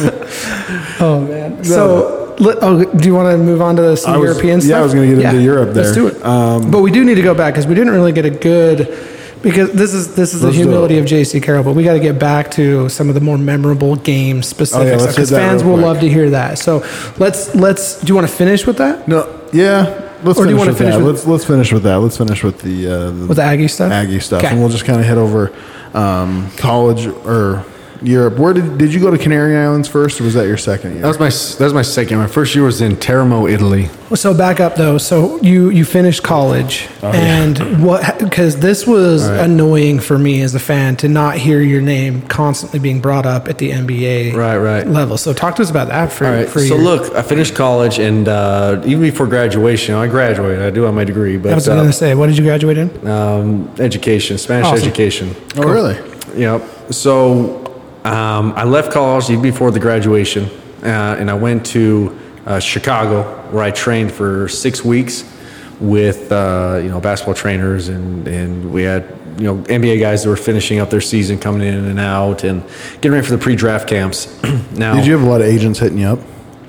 Oh man. So. Do you want to move on to some European stuff? Yeah, I was going to get into Europe there. Let's do it. But we do need to go back because we didn't really get a good, because this is the humility of J.C. Carroll, but we got to get back to some of the more memorable game specifics because fans will love to hear that. So let's. Do you want to finish with that? No. Yeah. Let's finish with that. Let's finish with that. Let's finish with the Aggie stuff. Aggie stuff, and we'll just kind of head over college or Europe. Where did you go to Canary Islands first, or was that your second year? That was my second. My first year was in Teramo, Italy. So back up though. So you finished college, and what? Because this was annoying for me as a fan to not hear your name constantly being brought up at the NBA level. So talk to us about that for a year. So look, I finished college, and even before graduation, I graduated. I do have my degree. But I was going to say, what did you graduate in? Education, Spanish education. Oh, cool. Really? Yeah. So. I left college even before the graduation, and I went to Chicago, where I trained for 6 weeks with basketball trainers, and we had NBA guys that were finishing up their season, coming in and out, and getting ready for the pre-draft camps. Now, did you have a lot of agents hitting you up?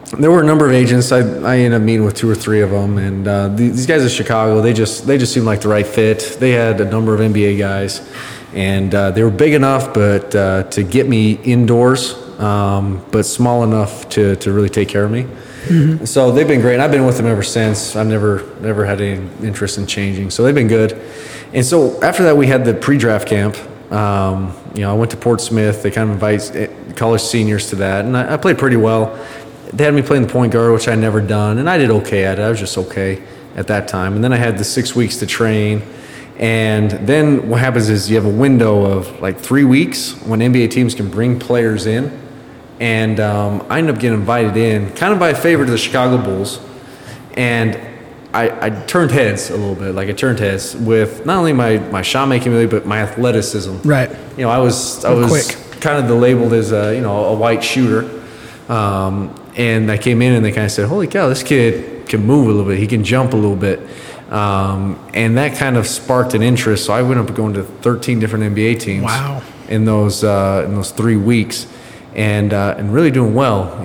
there were a number of agents. I ended up meeting with 2 or 3 of them, and these guys in Chicago, they just seemed like the right fit. They had a number of NBA guys, and they were big enough, but to get me indoors, but small enough to really take care of me. Mm-hmm. So they've been great, and I've been with them ever since. I've never had any interest in changing, so they've been good. And so after that, we had the pre-draft camp. I went to Portsmouth. They kind of invite college seniors to that, and I played pretty well. They had me playing the point guard, which I'd never done, and I did okay at it. I was just okay at that time. And then I had the 6 weeks to train. And then what happens is you have a window of like 3 weeks when NBA teams can bring players in. And I ended up getting invited in kind of by a favor to the Chicago Bulls. And I turned heads a little bit. Like I turned heads with not only my shot making ability, but my athleticism. Right. I was quick. kind of labeled as a white shooter. And I came in and they kind of said, holy cow, this kid can move a little bit. He can jump a little bit. And that kind of sparked an interest. So I went up going to 13 different NBA teams. Wow. In those 3 weeks and really doing well.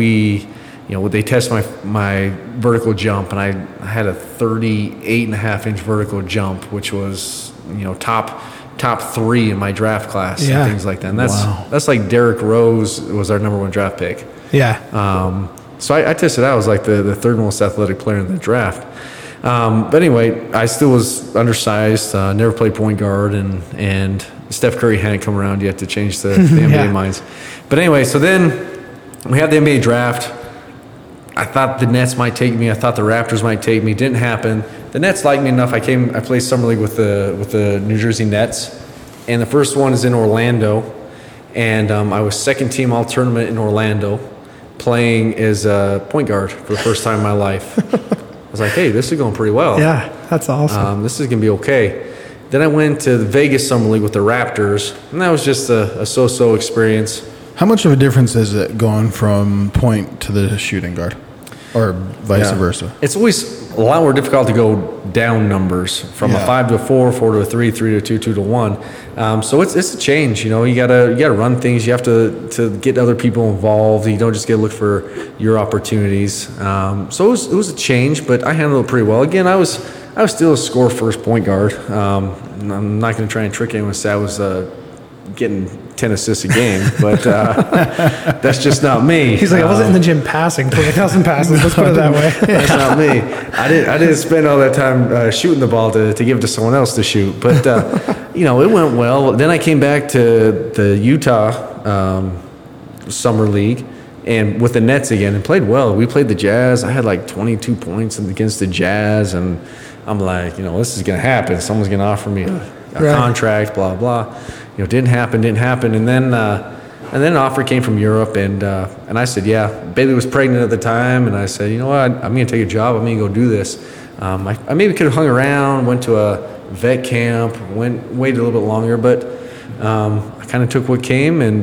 They test my vertical jump, and I had a 38.5-inch vertical jump, which was, top 3 in my draft class and things like that. And that's like Derrick Rose was our number 1 draft pick. Yeah. So I tested out. I was like the 3rd most athletic player in the draft. But anyway, I still was undersized, never played point guard, and Steph Curry hadn't come around yet to change the NBA minds. But anyway, so then we had the NBA draft. I thought the Nets might take me. I thought the Raptors might take me. Didn't happen. The Nets liked me enough. I played summer league with the New Jersey Nets, and the first one is in Orlando, and I was 2nd team all tournament in Orlando, playing as a point guard for the first time in my life. I was like, hey, this is going pretty well. Yeah, that's awesome. This is going to be okay. Then I went to the Vegas Summer League with the Raptors, and that was just a so-so experience. How much of a difference is it going from point to the shooting guard, or vice versa? It's always a lot more difficult to go down numbers from a 5 to a 4, 4 to a 3, 3 to a 2, 2 to 1. So it's a change. You gotta run things. You have to get other people involved. You don't just get to look for your opportunities. So it was a change, but I handled it pretty well. Again, I was still a score first point guard. I'm not going to try and trick anyone and say I was getting 10 assists a game, but that's just not me. He's like, I wasn't in the gym passing 20,000 passes. Let's put it that way. That's not me. I didn't spend all that time shooting the ball to give it to someone else to shoot. But it went well. Then I came back to the Utah Summer League and with the Nets again and played well. We played the Jazz. I had like 22 points against the Jazz, and I'm like, this is going to happen. Someone's going to offer me a contract, blah, blah. Didn't happen. And then an offer came from Europe, and I said, yeah. Bailey was pregnant at the time, and I said, you know what? I'm going to take a job. I'm going to go do this. I maybe could have hung around, went to a vet camp, waited a little bit longer, but I kind of took what came and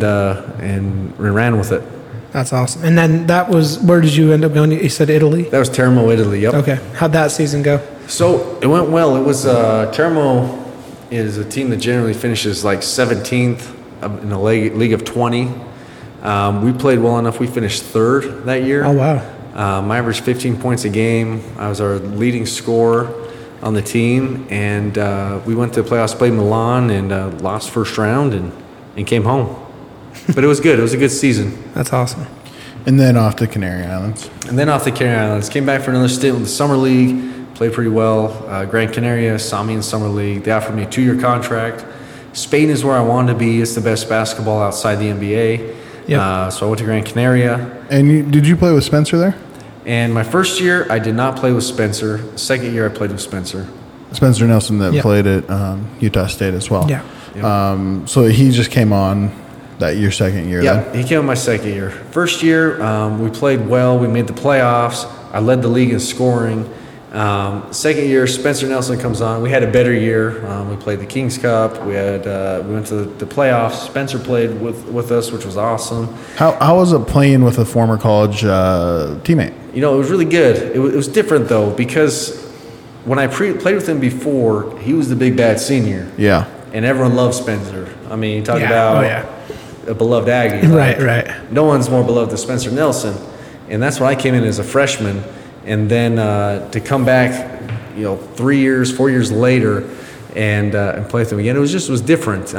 ran with it. That's awesome. And then that was, where did you end up going? You said Italy? That was Teramo, Italy, yep. Okay. How'd that season go? So it went well. It was Teramo is a team that generally finishes like 17th in a league of 20. We played well enough. We finished 3rd that year. Oh, wow. I averaged 15 points a game. I was our leading scorer on the team. And we went to the playoffs, played Milan, and lost first round and came home. But it was good. It was a good season. That's awesome. And then off to Canary Islands. Came back for another stint with the Summer League. Played pretty well. Gran Canaria saw me in Summer League. They offered me a 2-year contract. Spain is where I wanted to be. It's the best basketball outside the NBA. Yep. So I went to Gran Canaria. And did you play with Spencer there? And my first year, I did not play with Spencer. The second year, I played with Spencer. Spencer Nelson that played at Utah State as well. Yeah. Yep. So he just came on your second year. Yeah, he came on my second year. First year, we played well. We made the playoffs. I led the league in scoring. Second year, Spencer Nelson comes on. We had a better year. We played the Kings Cup. We went to the playoffs. Spencer played with us, which was awesome. How was it playing with a former college teammate? It was really good. It was different though, because when I played with him before, he was the big bad senior. Yeah. And everyone loved Spencer. I mean, talk about a beloved Aggie. Right. No one's more beloved than Spencer Nelson. And that's when I came in as a freshman. And then to come back, 4 years later and play with them again, it was different.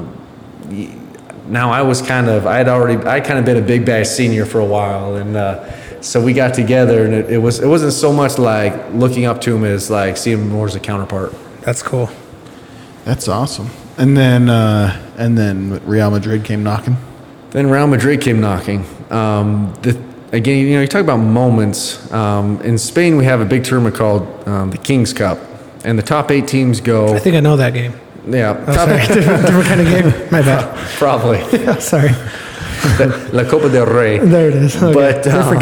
Now I kind of been a big bash senior for a while, and so we got together, and it wasn't so much like looking up to him as like seeing him more as a counterpart. That's cool. That's awesome. And then Real Madrid came knocking. Then Real Madrid came knocking. Again, you talk about moments. In Spain, we have a big tournament called the King's Cup, and the top 8 teams go. I think I know that game. Yeah, sorry, different kind of game. My bad. Probably. Yeah, sorry. La Copa del Rey. There it is. Okay. But different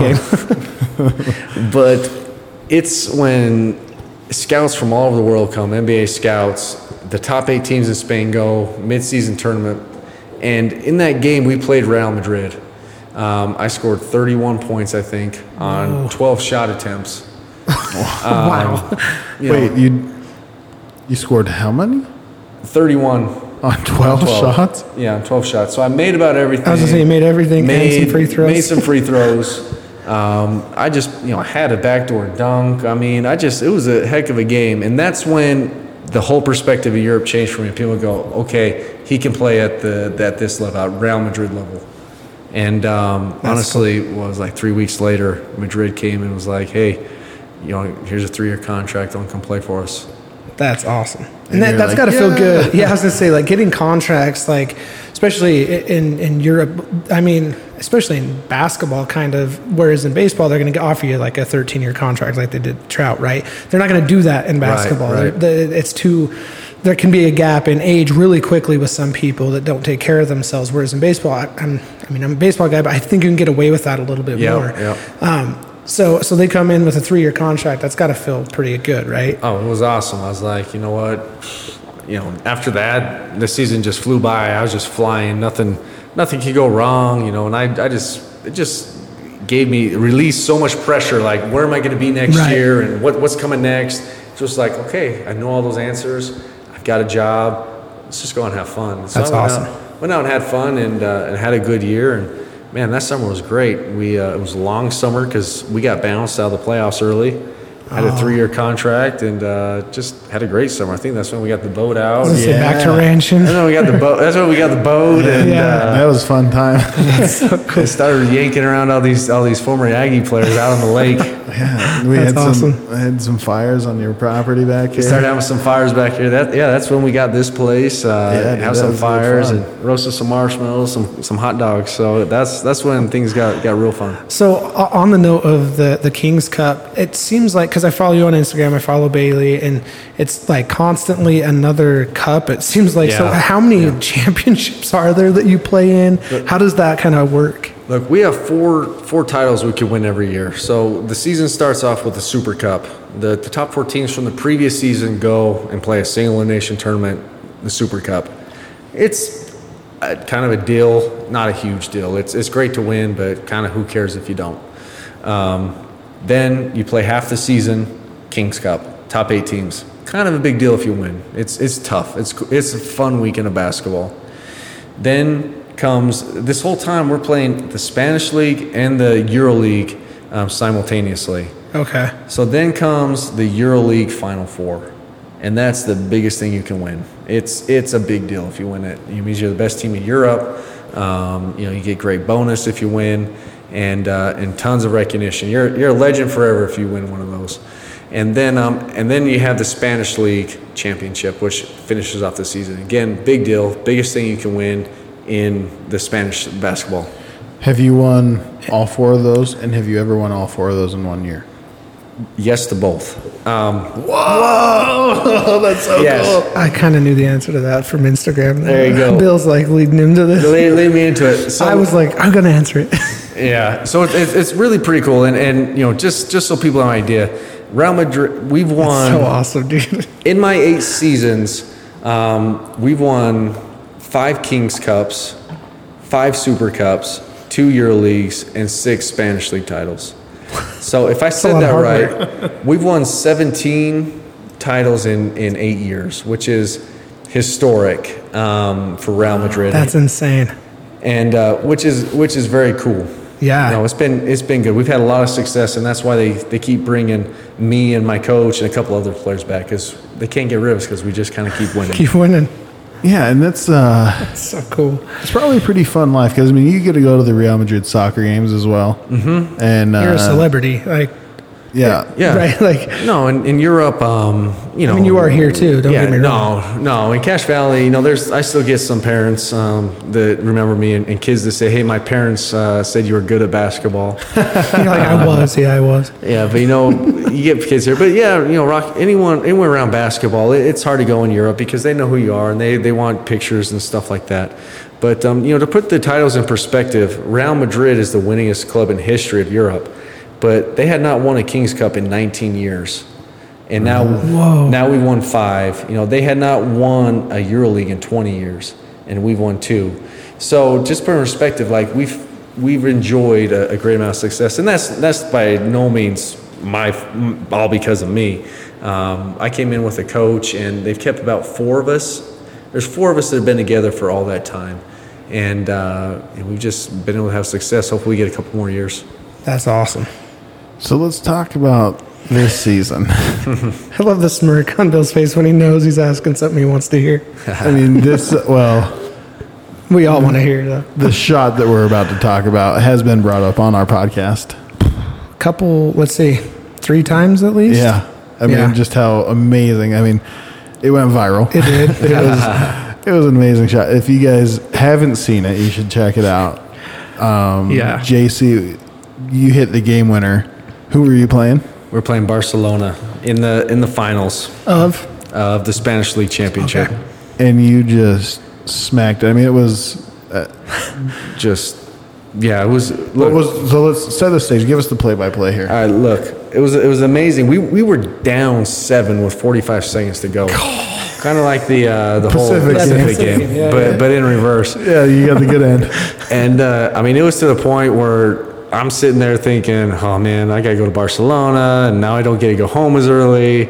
game. But it's when scouts from all over the world come, NBA scouts. The top 8 teams in Spain go mid-season tournament, and in that game we played Real Madrid. I scored 31 points, I think, on 12 shot attempts. Wow. Wait, you scored how many? 31 on 12 shots? Yeah, on 12 shots. So I made about everything. I was gonna say you made everything. Made some free throws. Made some free throws. I just had a backdoor dunk. I mean, it was a heck of a game, and that's when the whole perspective of Europe changed for me. People go, okay, he can play at this level, at Real Madrid level. And honestly, it was like 3 weeks later, Madrid came and was like, hey, here's a 3-year contract. Don't come play for us. That's awesome. And that's got to feel good. Yeah, I was going to say, like, getting contracts, like, especially in Europe, I mean, especially in basketball, kind of, whereas in baseball, they're going to offer you, like, a 13-year contract like they did Trout, right? They're not going to do that in basketball. Right. There can be a gap in age really quickly with some people that don't take care of themselves, whereas in baseball, I'm a baseball guy, but I think you can get away with that a little bit more. Yeah. So they come in with a 3-year contract. That's got to feel pretty good, right? Oh, it was awesome. I was like, you know what? After that, the season just flew by. I was just flying. Nothing could go wrong, and it just released so much pressure. Like, where am I going to be next year, and what's coming next? Just like, okay, I know all those answers. I've got a job. Let's just go and have fun. So that's awesome. Went out and had fun and had a good year. And man, that summer was great. It was a long summer because we got bounced out of the playoffs early. Had a 3-year contract and just had a great summer. I think that's when we got the boat out. Back to ranching. And then we got the boat. That's when we got the boat. And that was a fun time. That's so cool. Started yanking around all these former Aggie players out on the lake. Yeah, we had some fires on your property back here. We started having some fires back here. That's when we got this place. Have some fires and roasted some marshmallows, some hot dogs. So that's when things got real fun. So on the note of the King's Cup, it seems like, because I follow you on Instagram, I follow Bailey, and it's like constantly another cup. It seems like. So how many championships are there that you play in? How does that kind of work? Look, we have four titles we can win every year. So the season starts off with the Super Cup. The top 4 teams from the previous season go and play a single elimination tournament, the Super Cup. It's kind of a deal, not a huge deal. It's great to win, but kind of who cares if you don't. Then you play half the season, King's Cup, top 8 teams. Kind of a big deal if you win. It's tough. It's a fun weekend of basketball. Then comes this whole time we're playing the Spanish League and the Euro League simultaneously. Okay. So then comes the Euro League Final Four, and that's the biggest thing you can win. It's a big deal if you win it. It means you're the best team in Europe. You get great bonus if you win, and tons of recognition. You're a legend forever if you win one of those. And then you have the Spanish League Championship, which finishes off the season. Again, big deal, biggest thing you can win in the Spanish basketball. Have you won all 4 of those, and have you ever won all 4 of those in 1 year? Yes to both. Whoa, that's so cool. I kind of knew the answer to that from Instagram. There you go. Bill's like leading him to this. Lead me into it. So, I was like, I'm going to answer it. Yeah, so it's really pretty cool, and just so people have an idea, Real Madrid, we've won. That's so awesome, dude. In my 8 seasons, we've won 5 Kings Cups, 5 Super Cups, 2 Euro Leagues, and 6 Spanish League titles. So if I said that right, we've won 17 titles in 8 years, which is historic for Real Madrid. That's insane. And which is very cool. Yeah. No, it's been good. We've had a lot of success, and that's why they keep bringing me and my coach and a couple other players back, because they can't get rid of us because we just kind of keep winning. Keep winning. Yeah, and that's So cool. it's probably a pretty fun life because I mean you get to go to the Real Madrid soccer games as well, and You're a celebrity. Like, yeah, Yeah. right? Like, No, in Europe, you know. I mean, you are here too. Don't yeah, get me wrong. no. In Cache Valley, I still get some parents that remember me and kids that say, "Hey, my parents said you were good at basketball." You're like, I was. Yeah, but you get kids here. But yeah, anywhere around basketball, it's hard to go in Europe because they know who you are and they want pictures and stuff like that. But to put the titles in perspective, Real Madrid is the winningest club in history of Europe, but they had not won a King's Cup in 19 years. And now we won 5. They had not won a EuroLeague in 20 years, and we've won 2. So just put in perspective, like we've enjoyed a great amount of success, and that's by no means all because of me. I came in with a coach, and they've kept about 4 of us. There's 4 of us that have been together for all that time, and we've just been able to have success. Hopefully, we get a couple more years. That's awesome. So let's talk about this season. I love the smirk on Bill's face when he knows he's asking something he wants to hear. I mean, We all want to hear that. the shot that we're about to talk about has been brought up on our podcast. Couple, let's see, 3 times at least? Yeah, I mean, just how amazing. I mean, it went viral. It did. It was an amazing shot. If you guys haven't seen it, you should check it out. Yeah. JC, you hit the game winner. Who were you playing? We're playing Barcelona in the finals Of? of the Spanish League Championship. Okay. And you just smacked it. I mean, it was. It was. Look, So let's set the stage. Give us the play-by-play here. all right, look, it was amazing. We were down 7 with 45 seconds to go. Kind of like the whole Pacific Pacific game. game, Yeah, but in reverse. Yeah, you got the good end. And I mean, it was to the point where I'm sitting there thinking, "Oh man, I gotta go to Barcelona, and now I don't get to go home as early,"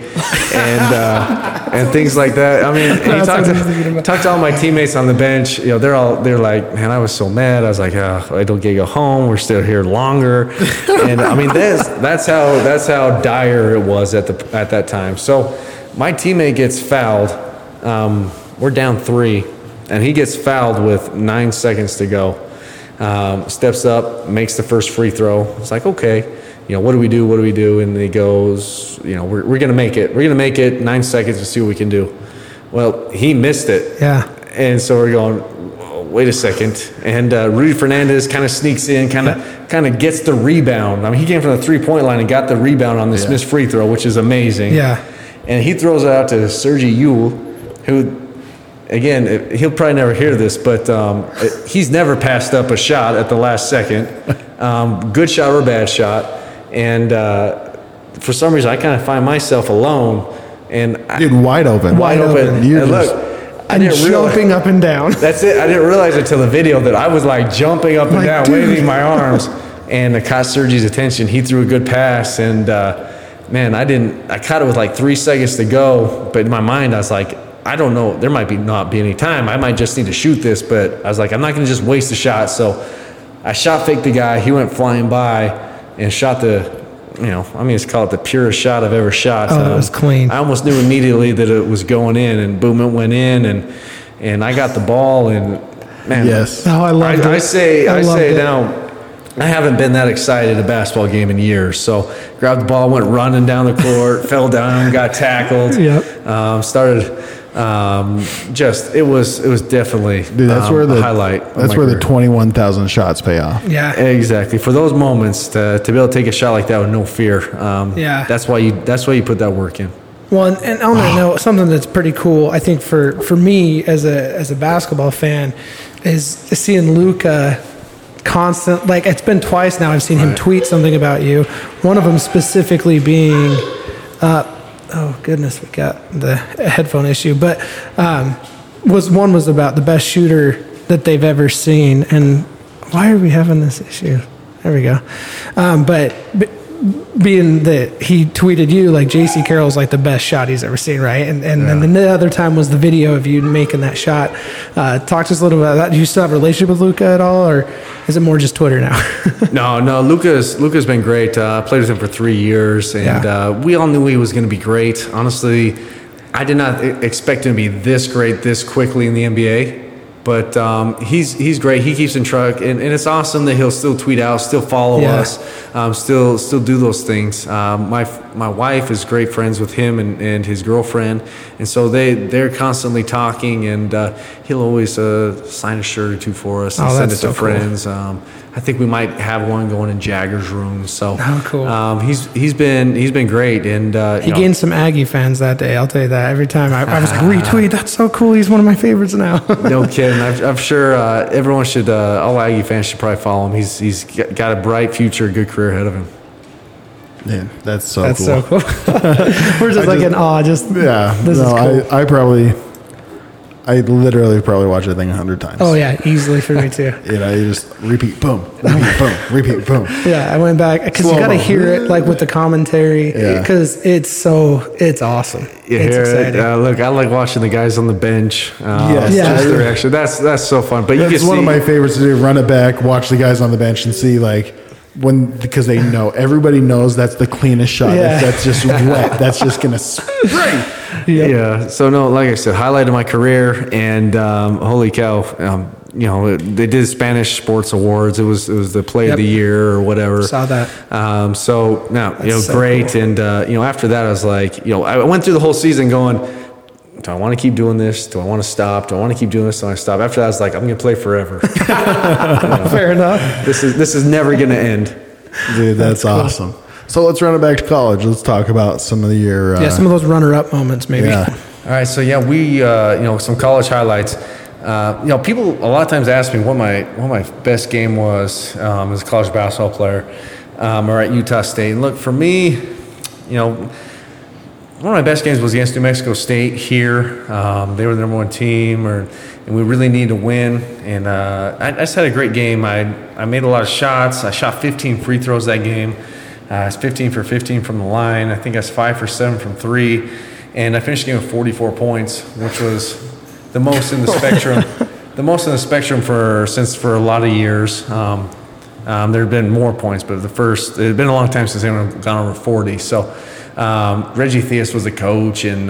and things like that. I mean, and you talk to all my teammates on the bench. They're like, "Man, I was so mad." I was like, "I don't get to go home. We're still here longer," and I mean, that's how dire it was at that time. So my teammate gets fouled. We're down 3, and he gets fouled with 9 seconds to go. Steps up, makes the first free throw. It's like, okay, what do we do? What do we do? And he goes, we're going to make it. We're going to make it 9 seconds to see what we can do. Well, he missed it. Yeah. And so we're going, wait a second. And Rudy Fernandez kind of sneaks in, kind of gets the rebound. I mean, he came from the 3-point line and got the rebound on this missed free throw, which is amazing. Yeah. And he throws it out to Sergi Yul, who, again, he'll probably never hear this, but he's never passed up a shot at the last second. Good shot or bad shot. And for some reason, I kind of find myself alone. And Dude, wide open. wide open. You're And just- look, I And didn't realize. jumping up and down. That's it. I didn't realize until the video that I was like jumping up and Like, down, dude. waving my arms. And it caught Sergi's attention. He threw a good pass. And man, I caught it with like 3 seconds to go. But in my mind, I was like, I don't know. There might not be any time. I might just need to shoot this. But I was like, I'm not going to just waste a shot. So I shot faked the guy. He went flying by and shot let's call it the purest shot I've ever shot. Oh, it was clean. I almost knew immediately that it was going in, and boom, it went in, and I got the ball, and man, Yes. Oh, I loved it. I say loved it. now, I haven't been that excited at a basketball game in years. So grabbed the ball, went running down the court, fell down, got tackled. Yep. It was definitely Dude, that's where the highlight. of That's my where the career. 21,000 shots pay off. Yeah. Exactly. For those moments to be able to take a shot like that with no fear. Yeah. That's why you put that work in. Well, and on that note, something that's pretty cool, I think for me as a basketball fan, is seeing Luka constant. Like, it's been twice now I've seen him tweet something about you. One of them specifically being, oh goodness, we got the headphone issue, but one was about the best shooter that they've ever seen. And why are we having this issue? There we go. But being that he tweeted you, like J.C. Carroll's like the best shot he's ever seen, right? And then the other time was the video of you making that shot. Talk to us a little about that. Do you still have a relationship with Luka at all, or is it more just Twitter now? No. Luka's been great. I played with him for 3 years, and we all knew he was going to be great. Honestly, I did not expect him to be this great this quickly in the NBA. But he's great. He keeps in track, and it's awesome that he'll still tweet out, still follow us, still do those things. My wife is great friends with him and his girlfriend, and so they're constantly talking. And he'll always sign a shirt or two for us and send it to friends. Cool. I think we might have one going in Jagger's room. So cool. He's been great, and he gained some Aggie fans that day. I'll tell you that. Every time I was like, retweet. That's so cool. He's one of my favorites now. No kidding. I'm sure everyone should. All Aggie fans should probably follow him. He's got a bright future, good career ahead of him. Yeah, that's so cool. We're just in awe. This is cool. I literally probably watch that thing 100 times. Oh yeah, easily for me too. You just repeat, boom, repeat, boom, repeat, boom. Yeah, I went back because you got to hear it like with the commentary because it's awesome. It's exciting. Look, I like watching the guys on the bench. Just the reaction. That's so fun. But that's one of my favorites to do. Run it back, watch the guys on the bench, and see because they know everybody knows that's the cleanest shot. If that's just wet, that's just gonna spray. Yeah. So no, like I said, highlight of my career, and holy cow, they did Spanish Sports Awards. It was the Play of the Year or whatever. Saw that. So now great, cool. And after that, I was like, I went through the whole season going, do I want to keep doing this? Do I want to stop? Do I want to keep doing this? Do I stop? After that, I was like, I'm going to play forever. Fair enough. This is never going to end. Dude, that's cool. Awesome. So let's run it back to college. Let's talk about some of your some of those runner-up moments, maybe. Yeah. All right. So we some college highlights. People a lot of times ask me what my best game was as a college basketball player, or at Utah State. And look, for me, one of my best games was against New Mexico State here. They were the number one team, and we really needed to win. And I just had a great game. I made a lot of shots. I shot 15 free throws that game. I was 15 for 15 from the line. I think I was 5 for 7 from 3. And I finished the game with 44 points, which was the most in the spectrum. For a lot of years. There had been more points, but it had been a long time since anyone had gone over 40. So Reggie Theus was the coach, and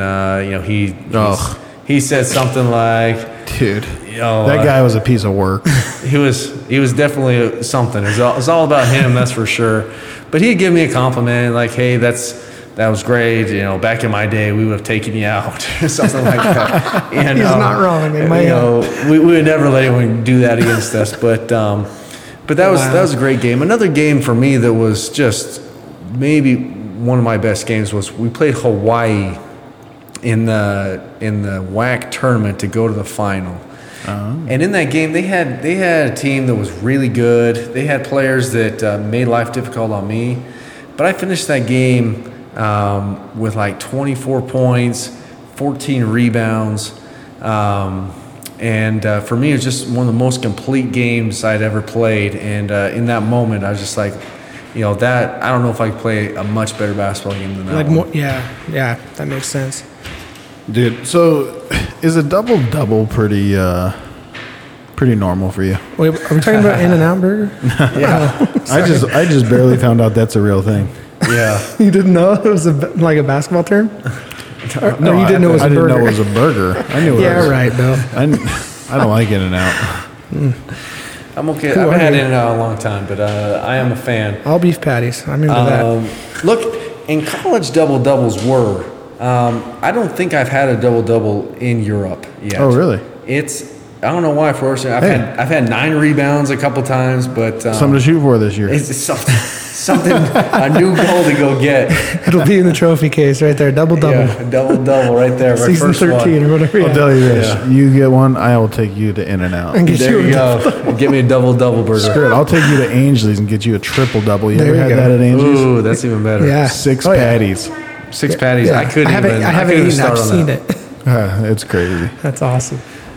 he said something like, "Dude, that guy was a piece of work." He was definitely something. It was all about him, that's for sure. But he'd give me a compliment like, "Hey, that was great. Back in my day, we would have taken you out," or something like that. And, he's not wrong. We would never let anyone do that against us. But that was a great game. Another game for me that was just maybe one of my best games was we played Hawaii in the WAC tournament to go to the final. And in that game, they had a team that was really good. They had players that made life difficult on me. But I finished that game with like 24 points, 14 rebounds. And for me, it was just one of the most complete games I'd ever played. And in that moment, I was just like, that I don't know if I could play a much better basketball game than that. Yeah, that makes sense. Dude, so is a double-double pretty normal for you? Wait, are we talking about In-N-Out Burger? Yeah. I just barely found out that's a real thing. Yeah. You didn't know it was like a basketball term? No, you didn't know it was a burger? I didn't know it was a burger. I knew it was. Right, Bill. I don't like In-N-Out. I'm okay. I haven't had In-N-Out in a long time, but I am a fan. All beef patties. I'm into that. Look, in college, double-doubles were. I don't think I've had a double-double in Europe yet. Oh, really? I don't know why. I've had 9 rebounds a couple times, but something to shoot for this year. It's something a new goal to go get. It'll be in the trophy case right there. Double-double. Yeah, double-double right there. Season 13 or whatever. I'll tell you this: you get one, I will take you to In-N-Out. There you go. Get me a double-double burger. Screw it. I'll take you to Ainsley's and get you a triple-double. You ever had that at Ainsley's? Ooh, that's even better. Yeah. 6 patties. 6 patties. Yeah. I haven't eaten. I've seen it. It's crazy. That's awesome.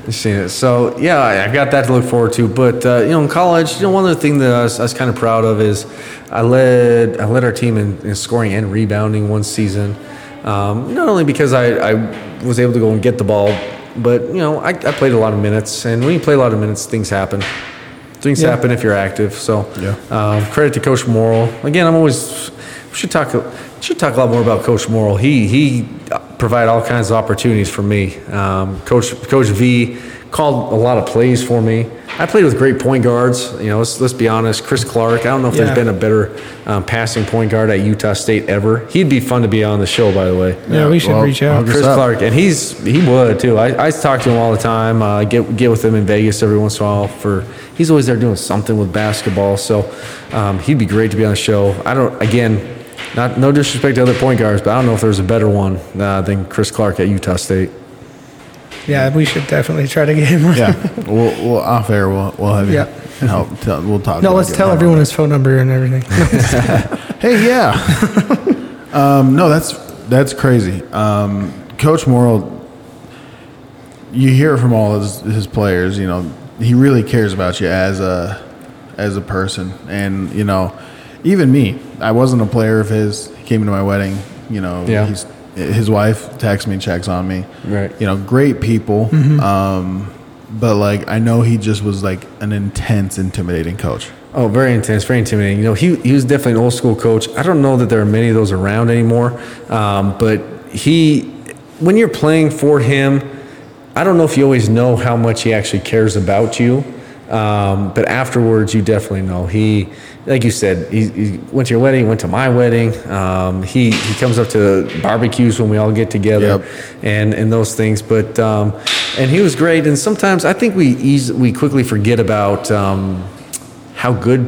Seen it. So yeah, I got that to look forward to. But in college, one of the things that I was kind of proud of is I led our team in scoring and rebounding one season. Not only because I was able to go and get the ball, but I played a lot of minutes, and when you play a lot of minutes, things happen. Things happen if you're active. So credit to Coach Morrill. Again, we should talk a lot more about Coach Morrill. He provided all kinds of opportunities for me. Coach V called a lot of plays for me. I played with great point guards. Let's be honest. Chris Clark. I don't know if there's been a better passing point guard at Utah State ever. He'd be fun to be on the show, by the way. Yeah, we should reach out. Chris Clark, and he would too. I talk to him all the time. Get with him in Vegas every once in a while. He's always there doing something with basketball. So he'd be great to be on the show. No disrespect to other point guards, but I don't know if there's a better one than Chris Clark at Utah State. Yeah, we should definitely try to get him on. Yeah, we'll off air. We'll have you help. We'll talk. No, let's tell everyone his phone number and everything. Hey, yeah. No, that's crazy. Coach Morrill, you hear from all his players. He really cares about you as a person, and even me. I wasn't a player of his. He came to my wedding. His wife texts me, checks on me. Right. Great people. But I know he just was an intense, intimidating coach. Oh, very intense, very intimidating. He was definitely an old school coach. I don't know that there are many of those around anymore. But when you're playing for him, I don't know if you always know how much he actually cares about you. But afterwards, you definitely know. He, like you said, he went to your wedding, went to my wedding. He comes up to barbecues when we all get together, and those things. But and he was great. And sometimes I think we quickly forget about how good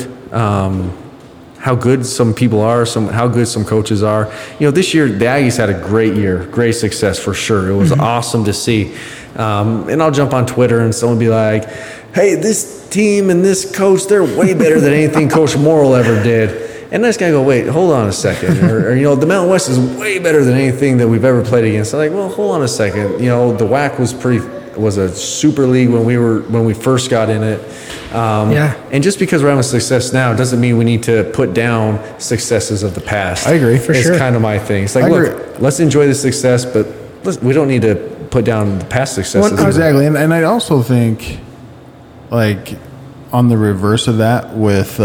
some people are, how good some coaches are. This year the Aggies had a great year, great success for sure. It was awesome to see. And I'll jump on Twitter and someone be like, hey, this team and this coach, they're way better than anything Coach Morrill ever did. And I just gotta go, wait, hold on a second. Or the Mountain West is way better than anything that we've ever played against. I'm like, well, hold on a second. The WAC was a super league when we first got in it. And just because we're having success now doesn't mean we need to put down successes of the past. I agree, for sure. It's kind of my thing. It's like, look, let's enjoy the success, but we don't need to put down the past successes. Well, exactly. And I also think, on the reverse of that, with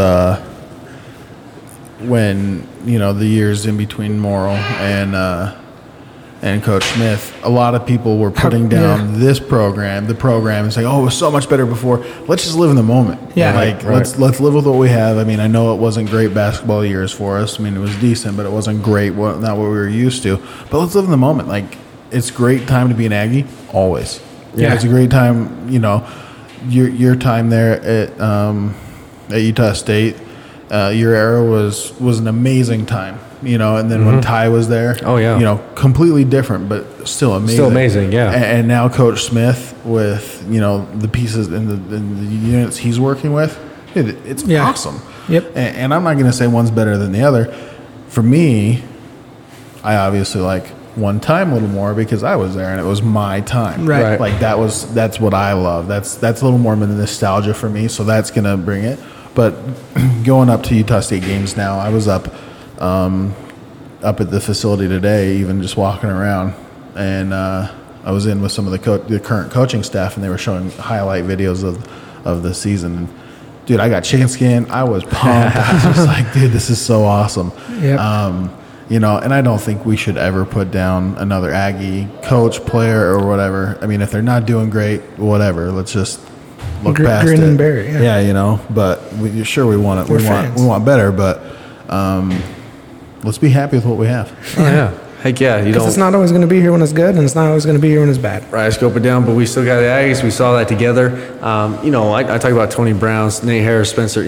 when the years in between Morrill and Coach Smith, a lot of people were putting down the program, and saying, "Oh, it was so much better before." Let's just live in the moment. Yeah, let's live with what we have. I mean, I know it wasn't great basketball years for us. I mean, it was decent, but it wasn't great. Not what we were used to. But let's live in the moment. It's a great time to be an Aggie. Always. Yeah, it's a great time. Your time there at Utah State, your era was an amazing time. And then when Ty was there, completely different, but still amazing. Still amazing, yeah. And now Coach Smith with the pieces and the units he's working with, it's awesome. Yep. And I'm not going to say one's better than the other. For me, I obviously like one time a little more because I was there and it was my time. Right. That's what I love. That's a little more of a nostalgia for me. So that's gonna bring it. But going up to Utah State games now, I was up at the facility today, even just walking around, and I was in with some of the current coaching staff, and they were showing highlight videos of the season. And, dude, I got chicken skin. I was pumped. I was just like, dude, this is so awesome. Yep. And I don't think we should ever put down another Aggie coach, player, or whatever. I mean, if they're not doing great, whatever. Let's just look past it. Grin and bear it. Yeah, but we want it. We want better, but let's be happy with what we have. Oh, yeah. Heck yeah. Because it's not always going to be here when it's good, and it's not always going to be here when it's bad. Right, scope it down, but we still got the Aggies. We saw that together. I talk about Tony Browns, Nate Harris, Spencer,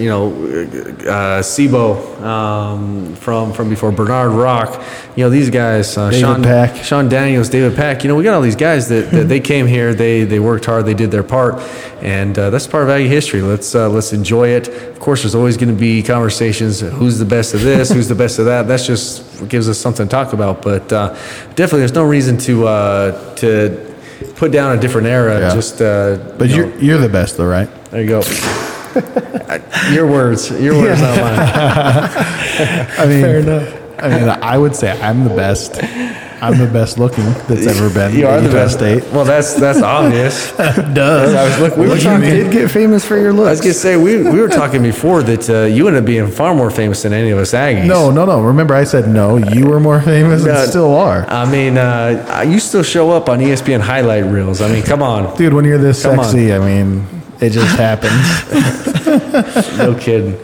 Sebo from before, Bernard Rock. These guys, Sean Daniels, David Pack. We got all these guys that they came here. They worked hard. They did their part, and that's part of Aggie history. Let's enjoy it. Of course, there's always going to be conversations. Who's the best of this? Who's the best of that? That's just what gives us something to talk about. But definitely, there's no reason to put down a different era. Yeah. Just, But you're the best, though, right? there you go. Your words, not mine. I mean, Fair enough. I mean, I would say I'm the best. I'm the best looking that's ever been. You are the in best. State. Well, that's obvious. Duh. I was looking. We were You talking. did get famous for your I was looks. gonna say we were talking before that you ended up being far more famous than any of us Aggies. No. Remember, I said no. You were more famous and still are. I mean, you still show up on ESPN highlight reels. I mean, come on, Dude, when you're this Come on. sexy, I mean, it just happens. no kidding.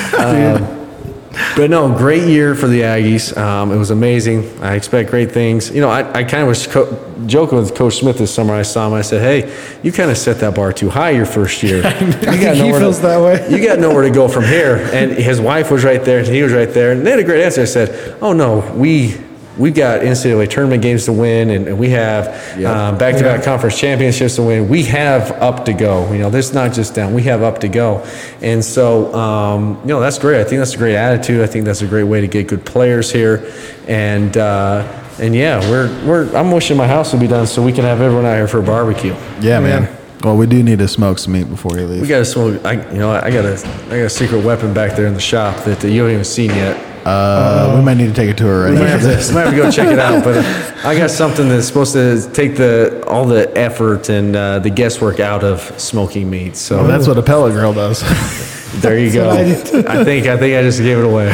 But no, great year for the Aggies. It was amazing. I expect great things. You know, I kind of was joking with Coach Smith this summer. I saw him. I said, "Hey, you kind of set that bar too high your first year. I think he feels that way. You got nowhere to go from here." And his wife was right there, and he was right there, and they had a great answer. I said, "Oh no, we've got NCAA tournament games to win, and we have back-to-back conference championships to win. We have up to go. You know, this is not just down. We have up to go." And so, you know, that's great. I think that's a great attitude. I think that's a great way to get good players here. And yeah, I'm wishing my house would be done so we can have everyone out here for a barbecue. Yeah, man. Well, we do need to smoke some meat before you leave. We got to smoke. I got a secret weapon back there in the shop that you haven't even seen yet. We might need to take a tour right Might after have this. to go check it out, but I got something that's supposed to take all the effort and the guesswork out of smoking meat. So Well, that's what a pellet grill does. there you go. I think I just gave it away.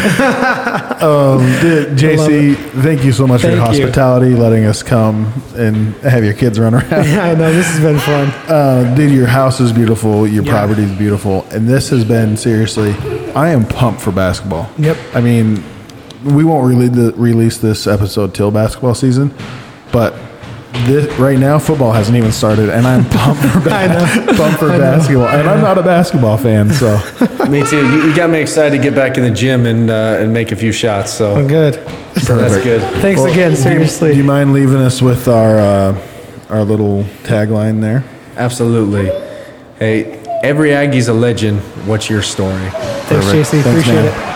JC, thank you so much for your Thank you. hospitality, letting us come and have your kids run around. Yeah, I know. This has been fun. Dude, your house is beautiful. Your property is beautiful. And this has been, seriously, I am pumped for basketball. Yep. I mean, we won't release this episode till basketball season, but right now, football hasn't even started, and I'm pumped for, basketball. And I'm not a basketball fan, so. Me too. You got me excited to get back in the gym and make a few shots. So I'm good. that's good. Thanks again, seriously. Do you mind leaving us with our little tagline there? Absolutely. Hey, every Aggie's a legend. What's your story? Thanks, JC. Thanks, Appreciate man. it.